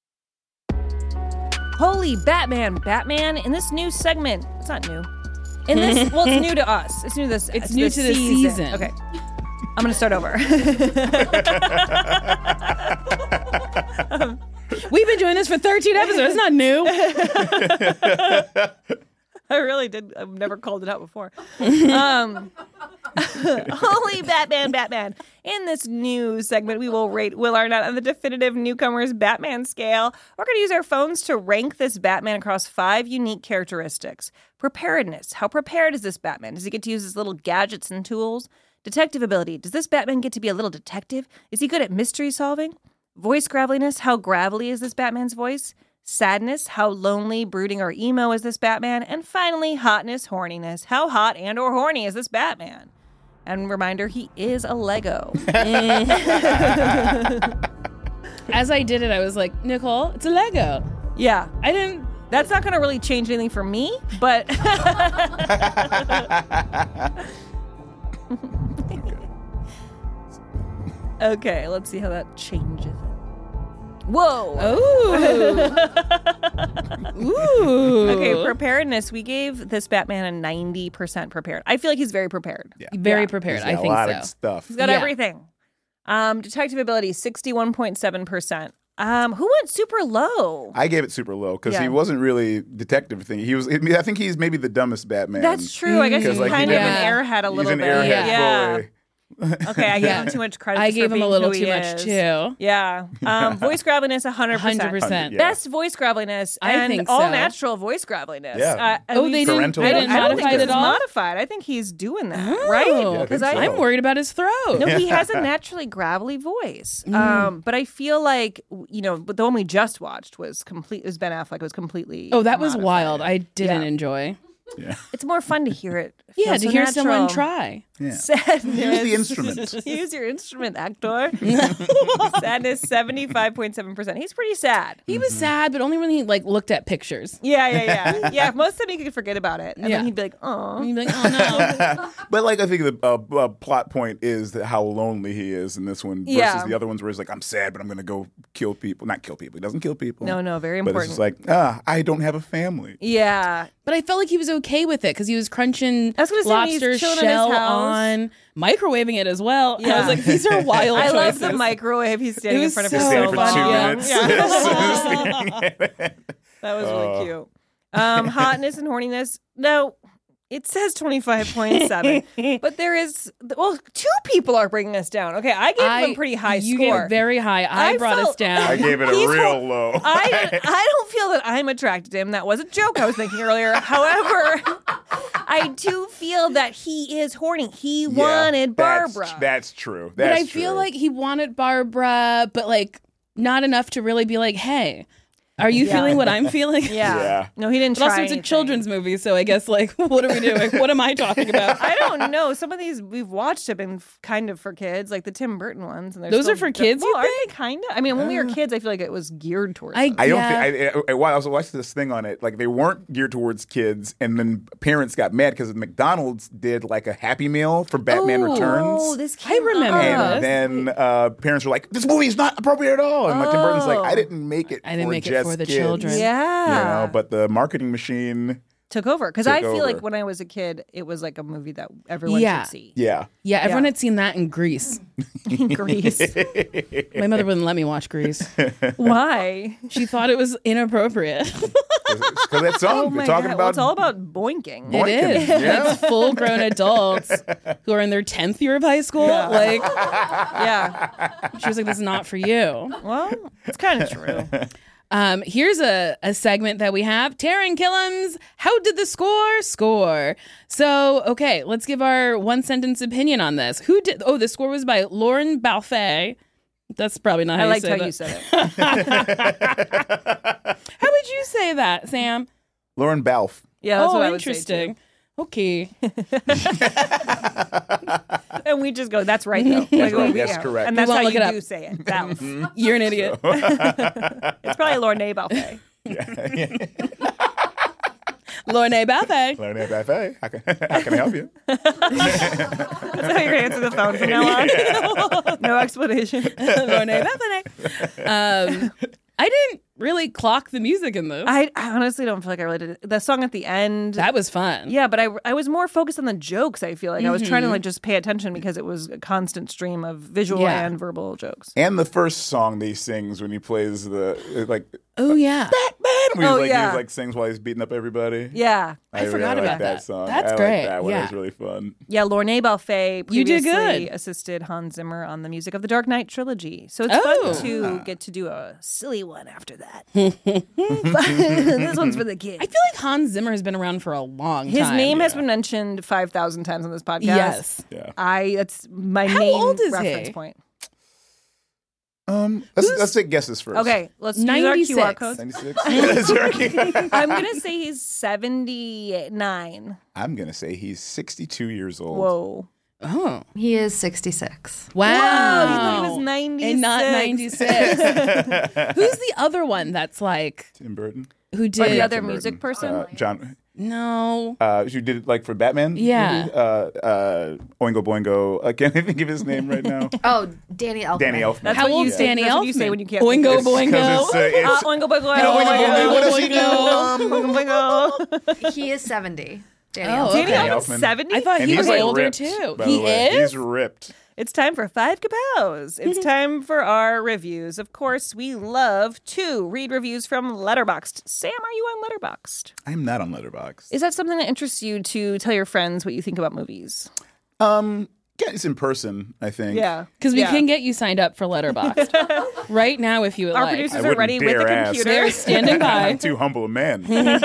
Holy Batman, Batman, in this new segment, it's not new. In this, well, it's new to us. It's new to this. It's it's new this to this season. season. Okay. I'm going to start over. um, We've been doing this for thirteen episodes. It's not new. I really did. I've never called it out before. Um, holy Batman, Batman. In this new segment, we will rate Will Arnett on the definitive newcomers Batman scale. We're going to use our phones to rank this Batman across five unique characteristics. Preparedness. How prepared is this Batman? Does he get to use his little gadgets and tools? Detective ability. Does this Batman get to be a little detective? Is he good at mystery solving? Voice graveliness. How gravelly is this Batman's voice? Sadness. How lonely, brooding, or emo is this Batman? And finally, hotness, horniness. How hot and or horny is this Batman? And reminder, he is a Lego. As I did it, I was like, Nicole, it's a Lego. Yeah. I didn't... That's not going to really change anything for me, but... Okay, let's see how that changes. Whoa! Ooh! Ooh! Okay, preparedness. We gave this Batman a ninety percent prepared. I feel like he's very prepared. Yeah. Very yeah. prepared. He's I got think a lot so. of stuff. He's got Yeah. everything. Um, detective ability, sixty-one point seven percent. Um, who went super low? I gave it super low because Yeah. he wasn't really detective thing. He was. I mean, I think he's maybe the dumbest Batman. That's true. I guess he's like, he kind of didn't- an airhead a He's little an bit. airhead yeah. fully. Okay, I gave Yeah. him too much credit. I just for gave him a being little who too he much is. too. Yeah. Um, voice graveliness, one hundred percent. one hundred percent. Yeah. Best voice graveliness I and think all so. natural voice graveliness. Yeah. Uh, Oh, they didn't, Parental they didn't I don't modify think it this at is all? modified. I think he's doing that, Oh. right? Yeah, I Because think so. I'm worried about his throat. No, he has a naturally gravelly voice. Mm. Um, but I feel like, you know, the one we just watched was complete. It was Ben Affleck. It was completely. Oh, that was modified. wild. I didn't Yeah. enjoy. Yeah. It's more fun to hear it. It Yeah, feels to so hear natural. someone try. Yeah. Sadness. Use the instrument. Use your instrument, actor. Sadness, seventy-five point seven percent. He's pretty sad. He was sad, but only when he like looked at pictures. Yeah, yeah, yeah. Yeah, most of the time he could forget about it. And Yeah. then he'd be like, oh. He'd be like, oh no. But like I think the uh, uh, plot point is that how lonely he is in this one versus Yeah. the other ones where he's like, I'm sad, but I'm going to go kill people. Not kill people. He doesn't kill people. No, no, very But it's just like, ah, I don't have a family. Yeah. But I felt like he was okay with it because he was crunching I was gonna say, when he's lobster chilling in his shell house. on, microwaving it as well. And I Yeah. was like, these are wild I love choices. the microwave he's standing It in was front of. so It's Standing for fun. two Yeah. minutes. Yeah. That was really Oh. cute. Um, hotness and horniness. No, it says twenty-five point seven, but there is, well, two people are bringing us down. Okay, I gave I- him a pretty high you score. gave it very high. I, I brought us felt- down. I gave it a He's real hor- low. I, I don't feel that I'm attracted to him. That was a joke I was making earlier. However, I do feel that he is horny. He Yeah, wanted that's- Barbara. That's, true. but That's I feel true. like he wanted Barbara, but like not enough to really be like, hey, are you Yeah. feeling what I'm feeling? Yeah. Yeah. No, he didn't But try also, it's a anything. children's movie, so I guess like, what are we doing? What am I talking about? I don't know. Some of these we've watched have been f- kind of for kids, like the Tim Burton ones. And they're Those still are for d- kids, Well, you aren't think? they kind of? I mean, when we were kids, I feel like it was geared towards. I- them. I don't Yeah. think. I, I, I was watching this thing on it. Like they weren't geared towards kids, and then parents got mad because McDonald's did like a Happy Meal for Batman Oh, Returns. Oh, this I came remember up. and then uh, parents were like, "This movie is not appropriate at all." And like Tim Burton's like, Oh. "I didn't make it. I didn't for make it just for the kids." children. Yeah. You know, but the marketing machine. took over because Took I feel over. like when I was a kid, it was like a movie that everyone Yeah. should see. Yeah. Yeah, everyone Yeah. had seen that in Grease. In Grease. My mother wouldn't let me watch Grease. Why? She thought it was inappropriate. Because that song, Oh they're my talking God. about. Well, it's all about boinking. Boinking. It is. Yeah. It's full grown adults who are in their tenth year of high school. Like, Yeah. she was like, this is not for you. Well, it's kind of true. Um, here's a, a segment that we have. Taryn Killam's How Did the Score Score? So, okay, let's give our one sentence opinion on this. Who did? Oh, the score was by Lauren Balfe. That's probably not how I you liked say how that. you said it. How would you say that, Sam? Lauren Balfe. Yeah, that's oh, what I would say, too. interesting. Okay. And we just go, that's right, though. Like, right. we- That's yeah. correct. And We that's won't how look you it up. do say it. Balfe. You're an idiot. It's probably Lorne Balfe. Lauren A. Balfe. Lauren Balfe. How can, how can I help you? That's how you're going to answer the phone from now on. No explanation. Lauren A. Balfe. Um, I didn't really clock the music in this. I, I honestly don't feel like I related it. The song at the end. That was fun. Yeah, but I, I was more focused on the jokes, I feel like. I was trying to Mhm. like just pay attention because it was a constant stream of visual Yeah. and verbal jokes. And the first song that he sings when he plays the like Oh, yeah. when he's Oh, like yeah. he like sings while he's beating up everybody. Yeah. I, I forgot really about like that, that. song. That's I great. Like that one. Yeah. It was really fun. Yeah, Lorne Balfe You did previously good. assisted Hans Zimmer on the music of the Dark Knight trilogy. So it's Oh. fun to get to do a silly one after that. This one's for the kids. I feel like Hans Zimmer has been around for a long His time. name has been mentioned five thousand times on this podcast. Yes. Yeah. I that's my How main old is reference he? point. Um, let's let's take guesses first. Okay, let's use our Q R ninety-six. codes. ninety-six. I'm gonna say he's seventy-nine. I'm gonna say he's sixty-two years old. Whoa. Oh. He is sixty-six. Wow. Whoa, he thought he was ninety-six. And not ninety-six. Who's the other one that's like, Tim Burton. who Or did? the other Tim music Burton. person? Uh, John. No. Uh, who did it like for Batman? Yeah. movie? Uh, uh, Oingo Boingo. I can't even think of his name right now. Oh, Danny Elfman. Danny Elfman. That's How what you old's say- Danny that's what you Elfman? say when you can't Oingo It's 'cause boingo. it's, uh, it's- Uh, oingo boingo. You know, Oingo Boingo. What does he do? Oingo Um, boingo. He is seventy. Danny Oh, Elfman. Danny okay. Elfman's Elfman. seventy? I thought and he he's was like older ripped, too. by He the way. is? He's ripped. It's time for Five Kapows. It's time for our reviews. Of course, we love to read reviews from Letterboxd. Sam, are you on Letterboxd? I'm not on Letterboxd. Is that something that interests you to tell your friends what you think about movies? Um, yeah, it's in person. I think. Yeah. Because we Yeah. can get you signed up for Letterboxd right now if you would Our like. producers I are wouldn't ready with dare a ask. computer. They're standing by. I'm too humble a man.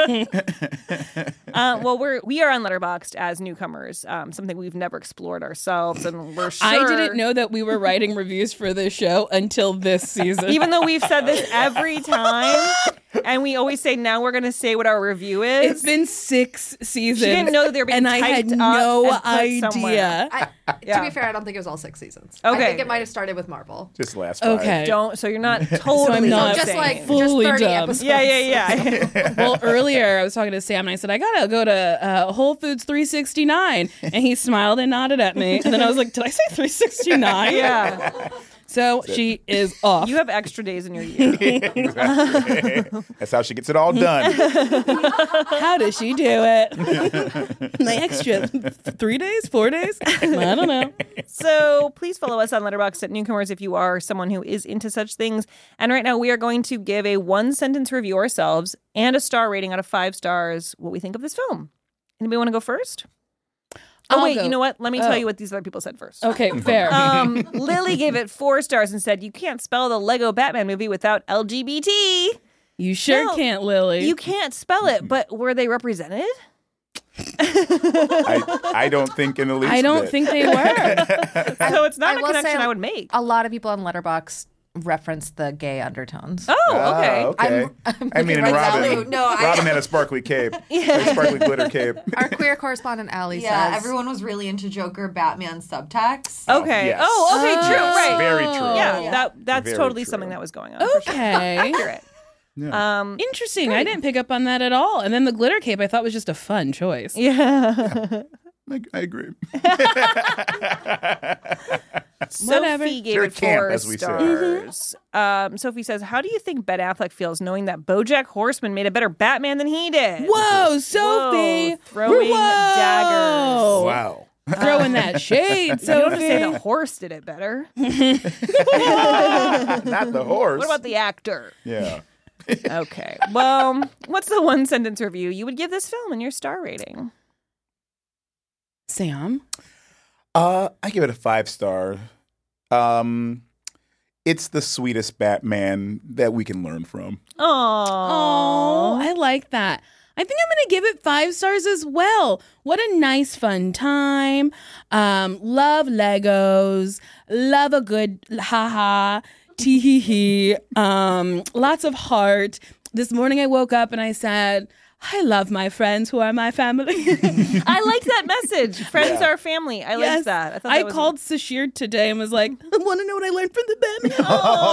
Uh, well, we're we are on Letterboxd as newcomers, um, something we've never explored ourselves, and we're sure. I didn't know that we were writing reviews for this show until this season. Even though we've said this every time, And we always say, now we're going to say what our review is. It's been six seasons. She didn't know that they were being and I had typed up no and put idea. somewhere. I, Yeah. To be fair, I don't think it was all six seasons. Okay. I think it might have started with Marvel. Just last five. Okay. Don't. So you're not totally I'm not just insane. like fully just thirty dumb. episodes. Yeah, yeah, yeah. Well, earlier I was talking to Sam and I said, I gotta go to uh, Whole Foods three sixty-nine. And he smiled and nodded at me. And then I was like, did I say three sixty-nine? Yeah. So she is off. You have extra days in your year. Exactly. That's how she gets it all done. How does she do it? My extra three days, four days? I don't know. So please follow us on Letterboxd at Newcomers if you are someone who is into such things. And right now we are going to give a one-sentence review ourselves and a star rating out of five stars what we think of this film. Anybody want to go first? Oh, I'll wait, go. you know what? Let me Oh. tell you what these other people said first. Okay, fair. Um, Lily gave it four stars and said, you can't spell the Lego Batman movie without L G B T. You sure No, can't, Lily. You can't spell it, but were they represented? I, I don't think in the least I don't bit. think they were. So it's not I a will connection say I would make. A lot of people on Letterboxd reference the gay undertones. Oh, Ah, okay. okay. I'm- I'm I mean, looking and right now. Robin, No, I- Robin had a sparkly cape, a sparkly glitter cape. Our queer correspondent, Allie, Yeah, says. everyone was really into Joker Batman subtext. Okay. Yes. Oh, okay, true. Oh. Right. Very true. Yeah, Yeah. that that's Very totally true. something that was going on. for sure. Okay. Accurate. Yeah. Um, Interesting. I didn't pick up on that at all. And then the glitter cape I thought was just a fun choice. yeah. I, I agree. Whatever. Sophie gave Sure it camp, four as we say. stars. Um, Sophie says, "How do you think Ben Affleck feels knowing that BoJack Horseman made a better Batman than he did?" Whoa, Sophie. Whoa, throwing Whoa. daggers. Wow. Throwing that shade, You don't have to say Sophie. the horse did it better. Not the horse. What about the actor? Yeah. Okay. Well, what's the one sentence review you would give this film in your star rating? Sam? Uh, I give it a five star. Um, it's the sweetest Batman that we can learn from. Oh, I like that. I think I'm going to give it five stars as well. What a nice, fun time. Um, love Legos. Love a good haha, tee hee hee. Um, lots of heart. This morning I woke up and I said, I love my friends who are my family. I like that message. Friends Yeah. are family. I like Yes. that. I, thought I that was called Sashir today and was like, I want to know what I learned from the Batman.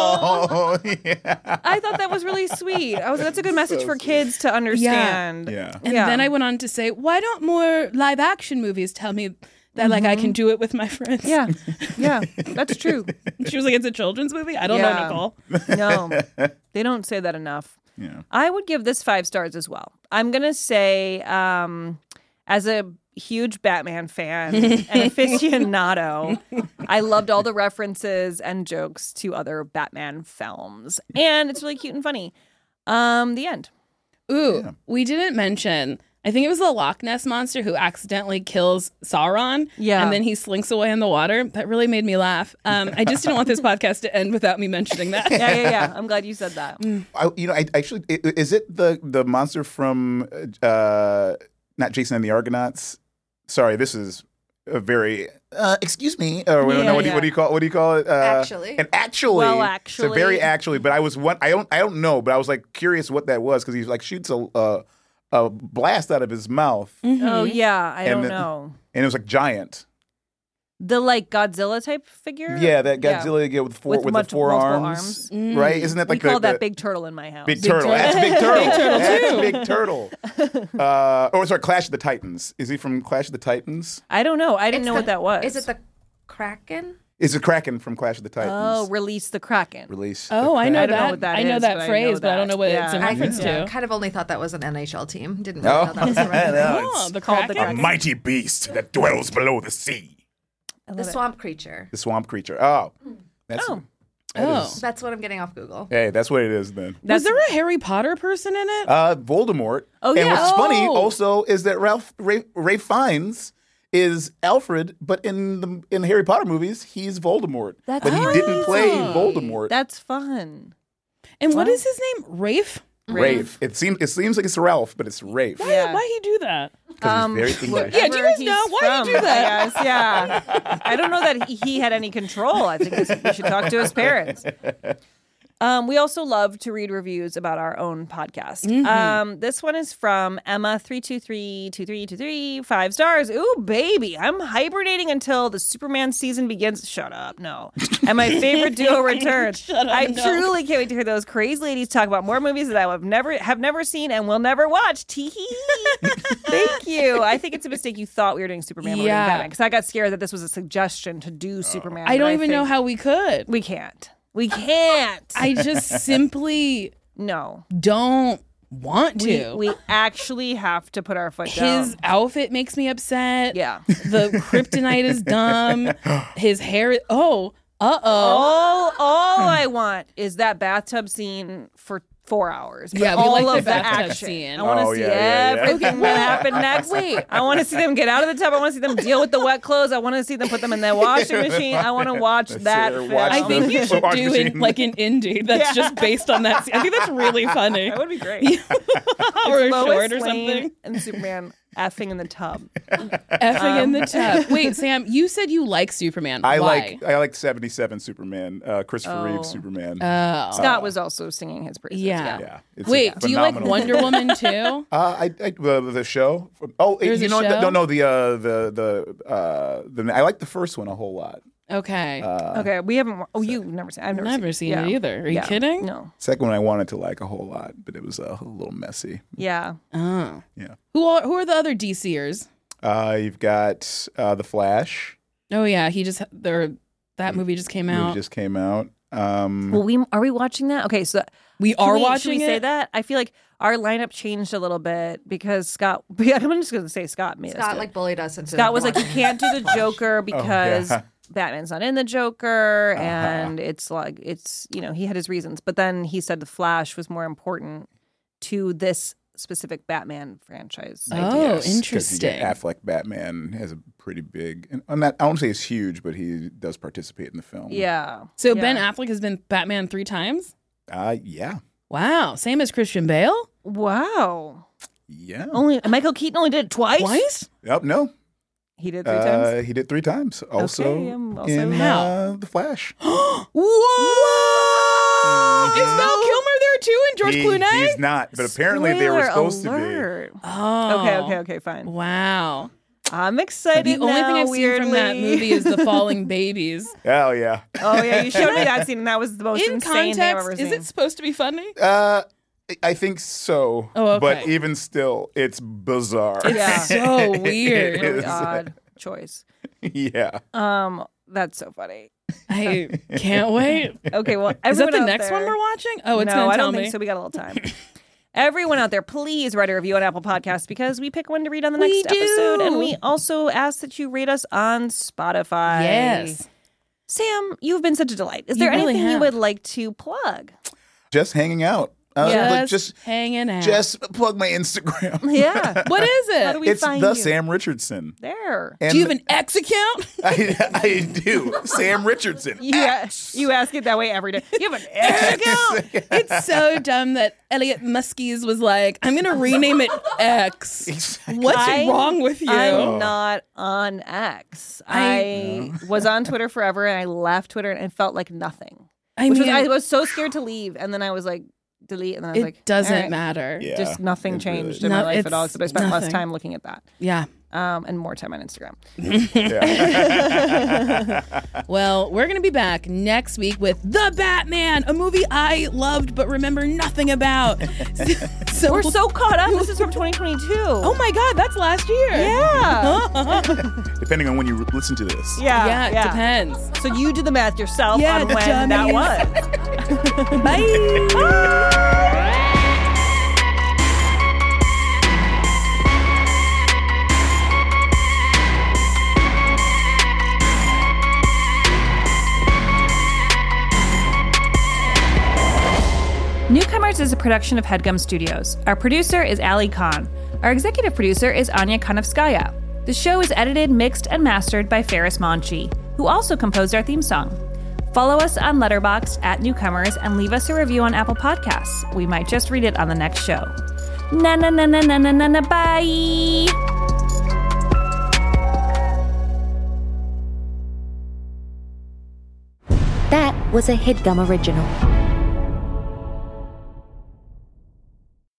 Oh, yeah. I thought that was really sweet. I was that's a good message for kids to understand. Yeah. And Yeah. then I went on to say, why don't more live action movies tell me that like I can do it with my friends? Yeah. Yeah. That's true. She was like, it's a children's movie? I don't Yeah. know, Nicole. No. They don't say that enough. Yeah. I would give this five stars as well. I'm going to say, um, as a huge Batman fan and aficionado, I loved all the references and jokes to other Batman films. And it's really cute and funny. Um, the end. Ooh, Yeah. we didn't mention, I think it was the Loch Ness Monster who accidentally kills Sauron. Yeah. And then he slinks away in the water. That really made me laugh. Um, I just didn't want this podcast to end without me mentioning that. Yeah, yeah, yeah. I'm glad you said that. I, you know, I actually, i- is it the the monster from uh, not Jason and the Argonauts? Sorry, this is a very uh, excuse me, or what, Yeah, no, what, do you, yeah. what do you call what do you call it? Uh, Actually. and actually, Well, so actually. very actually. But I was one. I don't. I don't know. But I was like curious what that was because he like shoots a uh, a blast out of his mouth, Oh, yeah. I And don't then- know. and it was like giant. The, like, Godzilla type figure? Yeah, that Godzilla get with four With with, much- the four multiple arms, arms. right? Isn't that We like the, call that the- Big Turtle in my house. Big, turtle. That's Big Turtle. Big Turtle, That's too. Big Turtle. Uh, oh, sorry, Clash of the Titans. Is he from Clash of the Titans? I don't know. I didn't It's know the- what that was. Is it the Kraken? Is it Kraken from Clash of the Titans? Oh, release the Kraken. Release. Oh, I know I don't that. know what that I know is, that but I phrase, know but I don't that. know what Yeah. it's in I reference yeah, to. kind of only thought that was an N H L team. Didn't really Oh. know that was a reference. No, Oh, it's the called the Kraken? a mighty beast that dwells below the sea. The swamp creature. The swamp creature. Oh, that's Oh. that Oh. is- That's what I'm getting off Google. hey, that's what it is then. Was there a Harry Potter person in it? Uh, Voldemort. Oh, And yeah. what's funny Oh. also is that Ralph Ray, Ray Fiennes is Alfred, but in the in Harry Potter movies, he's Voldemort. That's but he didn't play crazy. Voldemort. That's fun. And what What? is his name? Rafe? Rafe. It seems it seems like it's Ralph, but it's Rafe. Why, Yeah. why he do that? Because he's very English. Yeah, do you guys Wherever know? he's Why do you do from, that? I guess, yeah. I don't know that he- he had any control. I think this, we should talk to his parents. Um, we also love to read reviews about our own podcast. Mhm. Um, this one is from Emma three two three two three two three, five stars. Ooh, baby, I'm hibernating until the Superman season begins. Shut up, no. And my favorite duo returns. Shut up, I no. truly can't wait to hear those crazy ladies talk about more movies that I have never have never seen and will never watch. Tee hee. Thank you. I think it's a mistake you thought we were doing Superman. Yeah. Yeah. Batman, because I got scared that this was a suggestion to do Superman. I but don't even know think how we could. we can't. We can't. I just simply no don't want to. We, we actually have to put our foot down. His outfit makes me upset. Yeah. The kryptonite is dumb. His hair. Oh, uh oh. All, all I want is that bathtub scene for four hours. But Yeah, we all like the of the bathtub action. scene. I want to Oh, see yeah, yeah, yeah. everything that happened next. Wait. I want to see them get out of the tub. I want to see them deal with the wet clothes. I want to see them put them in the washing machine. I want to watch That's that it. film. Watch I think the you should washing do in, machine. like an indie that's Yeah. just based on that scene. I think that's really funny. That would be great. Or a It's Lois short or Lane something. and Superman effing in the tub. Effing in the Um, tub. Wait, Sam, you said you like Superman. I Why? like I like seventy-seven Superman, uh, Christopher Oh. Reeve Superman. Oh. Scott was also singing his praises. Yeah. yeah. It's a Wait, do you like phenomenal Wonder movie. Woman too? Uh, I, I the, the show. Oh, There's you a know, show? no, no, the uh, the the uh, the I like the first one a whole lot. Okay. Uh, Okay, we haven't. Oh, you've never seen. I've never, Never seen, seen it yeah. either. Are you Yeah. kidding? No. Second one I wanted to like a whole lot, but it was uh, a little messy. Yeah. Oh. Yeah. Who are who are the other DCers? Uh, you've got uh, the Flash. Oh yeah, he just there. That movie just came Movie out. just came out. Um, Well, we are we watching that? Okay, so we can are we, Should watching we it. say that? I feel like our lineup changed a little bit because Scott. I'm just going to say Scott made us Scott do it. like bullied us into Scott was like, you watching can't do the Flash. Joker because yeah. Batman's not in the Joker, and it's like it's you know he had his reasons, but then he said the Flash was more important to this specific Batman franchise. Oh, Yes, 'cause you interesting. get Affleck Batman has a pretty big, and I'm not, I won't say it's huge, but he does participate in the film. Yeah. So yeah. Ben Affleck has been Batman three times. Uh, yeah. Wow, same as Christian Bale. Wow. Yeah. Only Michael Keaton only did it twice. Twice? Yep. No. He did three times. Uh, he did three times. Also, Okay, um, also- in How? uh, the Flash. Whoa! Is Val Kilmer there too, and George He- Clooney? He's not, but apparently they were Spoiler supposed alert. Oh. Okay, okay, okay, fine. Wow. I'm excited. The only now, thing I've weirdly. seen from that movie is the falling babies. to be. Oh yeah. Oh yeah, you showed me that scene, and that was the most In insane thing I've ever context, seen. is it supposed to be funny? Uh, I think so. Oh, okay. But even still, it's bizarre. Yeah. So It weird. really is. odd choice. Yeah. Um, that's so funny. I can't wait. Okay, well, Is that everyone the out next there- one we're watching? Oh, it's no, gonna I tell don't me. think so. We got a little time. Everyone out there, please write a review on Apple Podcasts because we pick one to read on the next We do. episode, and we also ask that you rate us on Spotify. Yes. Sam, you've been such a delight. Is You there really anything you have. would like to plug? Just hanging out. Uh, Just, like, just hanging out. just plug my Instagram. Yeah. What is it? How do we It's find the you? Sam Richardson. There. And do you have an X account? I, I do. Sam Richardson. Yeah, you ask it that way every day. You have an X account. It's so dumb that Elliot Muskies was like, I'm going to rename it X. Exactly. What's I- wrong with you? I'm not on X. I, was on Twitter forever, and I left Twitter, and it felt like nothing. I Which mean, was, I was so scared to leave, and then I was like, delete, and then I was it like, doesn't all right. matter. Yeah, Just nothing it really- changed in No, my life at it's all, except I spent less nothing. time looking at that. Yeah. Um, and more time on Instagram. Well, we're going to be back next week with The Batman, a movie I loved but remember nothing about. so We're so caught up. This is from twenty twenty-two. Oh my God, that's last year. Yeah. Depending on when you re- listen to this. Yeah. Yeah, it yeah. depends. So you do the math yourself Yeah, on when that dummies. was. Bye. Newcomers is a production of HeadGum Studios. Our producer is Ali Khan. Our executive producer is Anya Kanovskaya. The show is edited, mixed, and mastered by Ferris Monchi, who also composed our theme song. Follow us on Letterboxd at Newcomers and leave us a review on Apple Podcasts. We might just read it on the next show. Na na na na na na na na bye. That was a HeadGum original.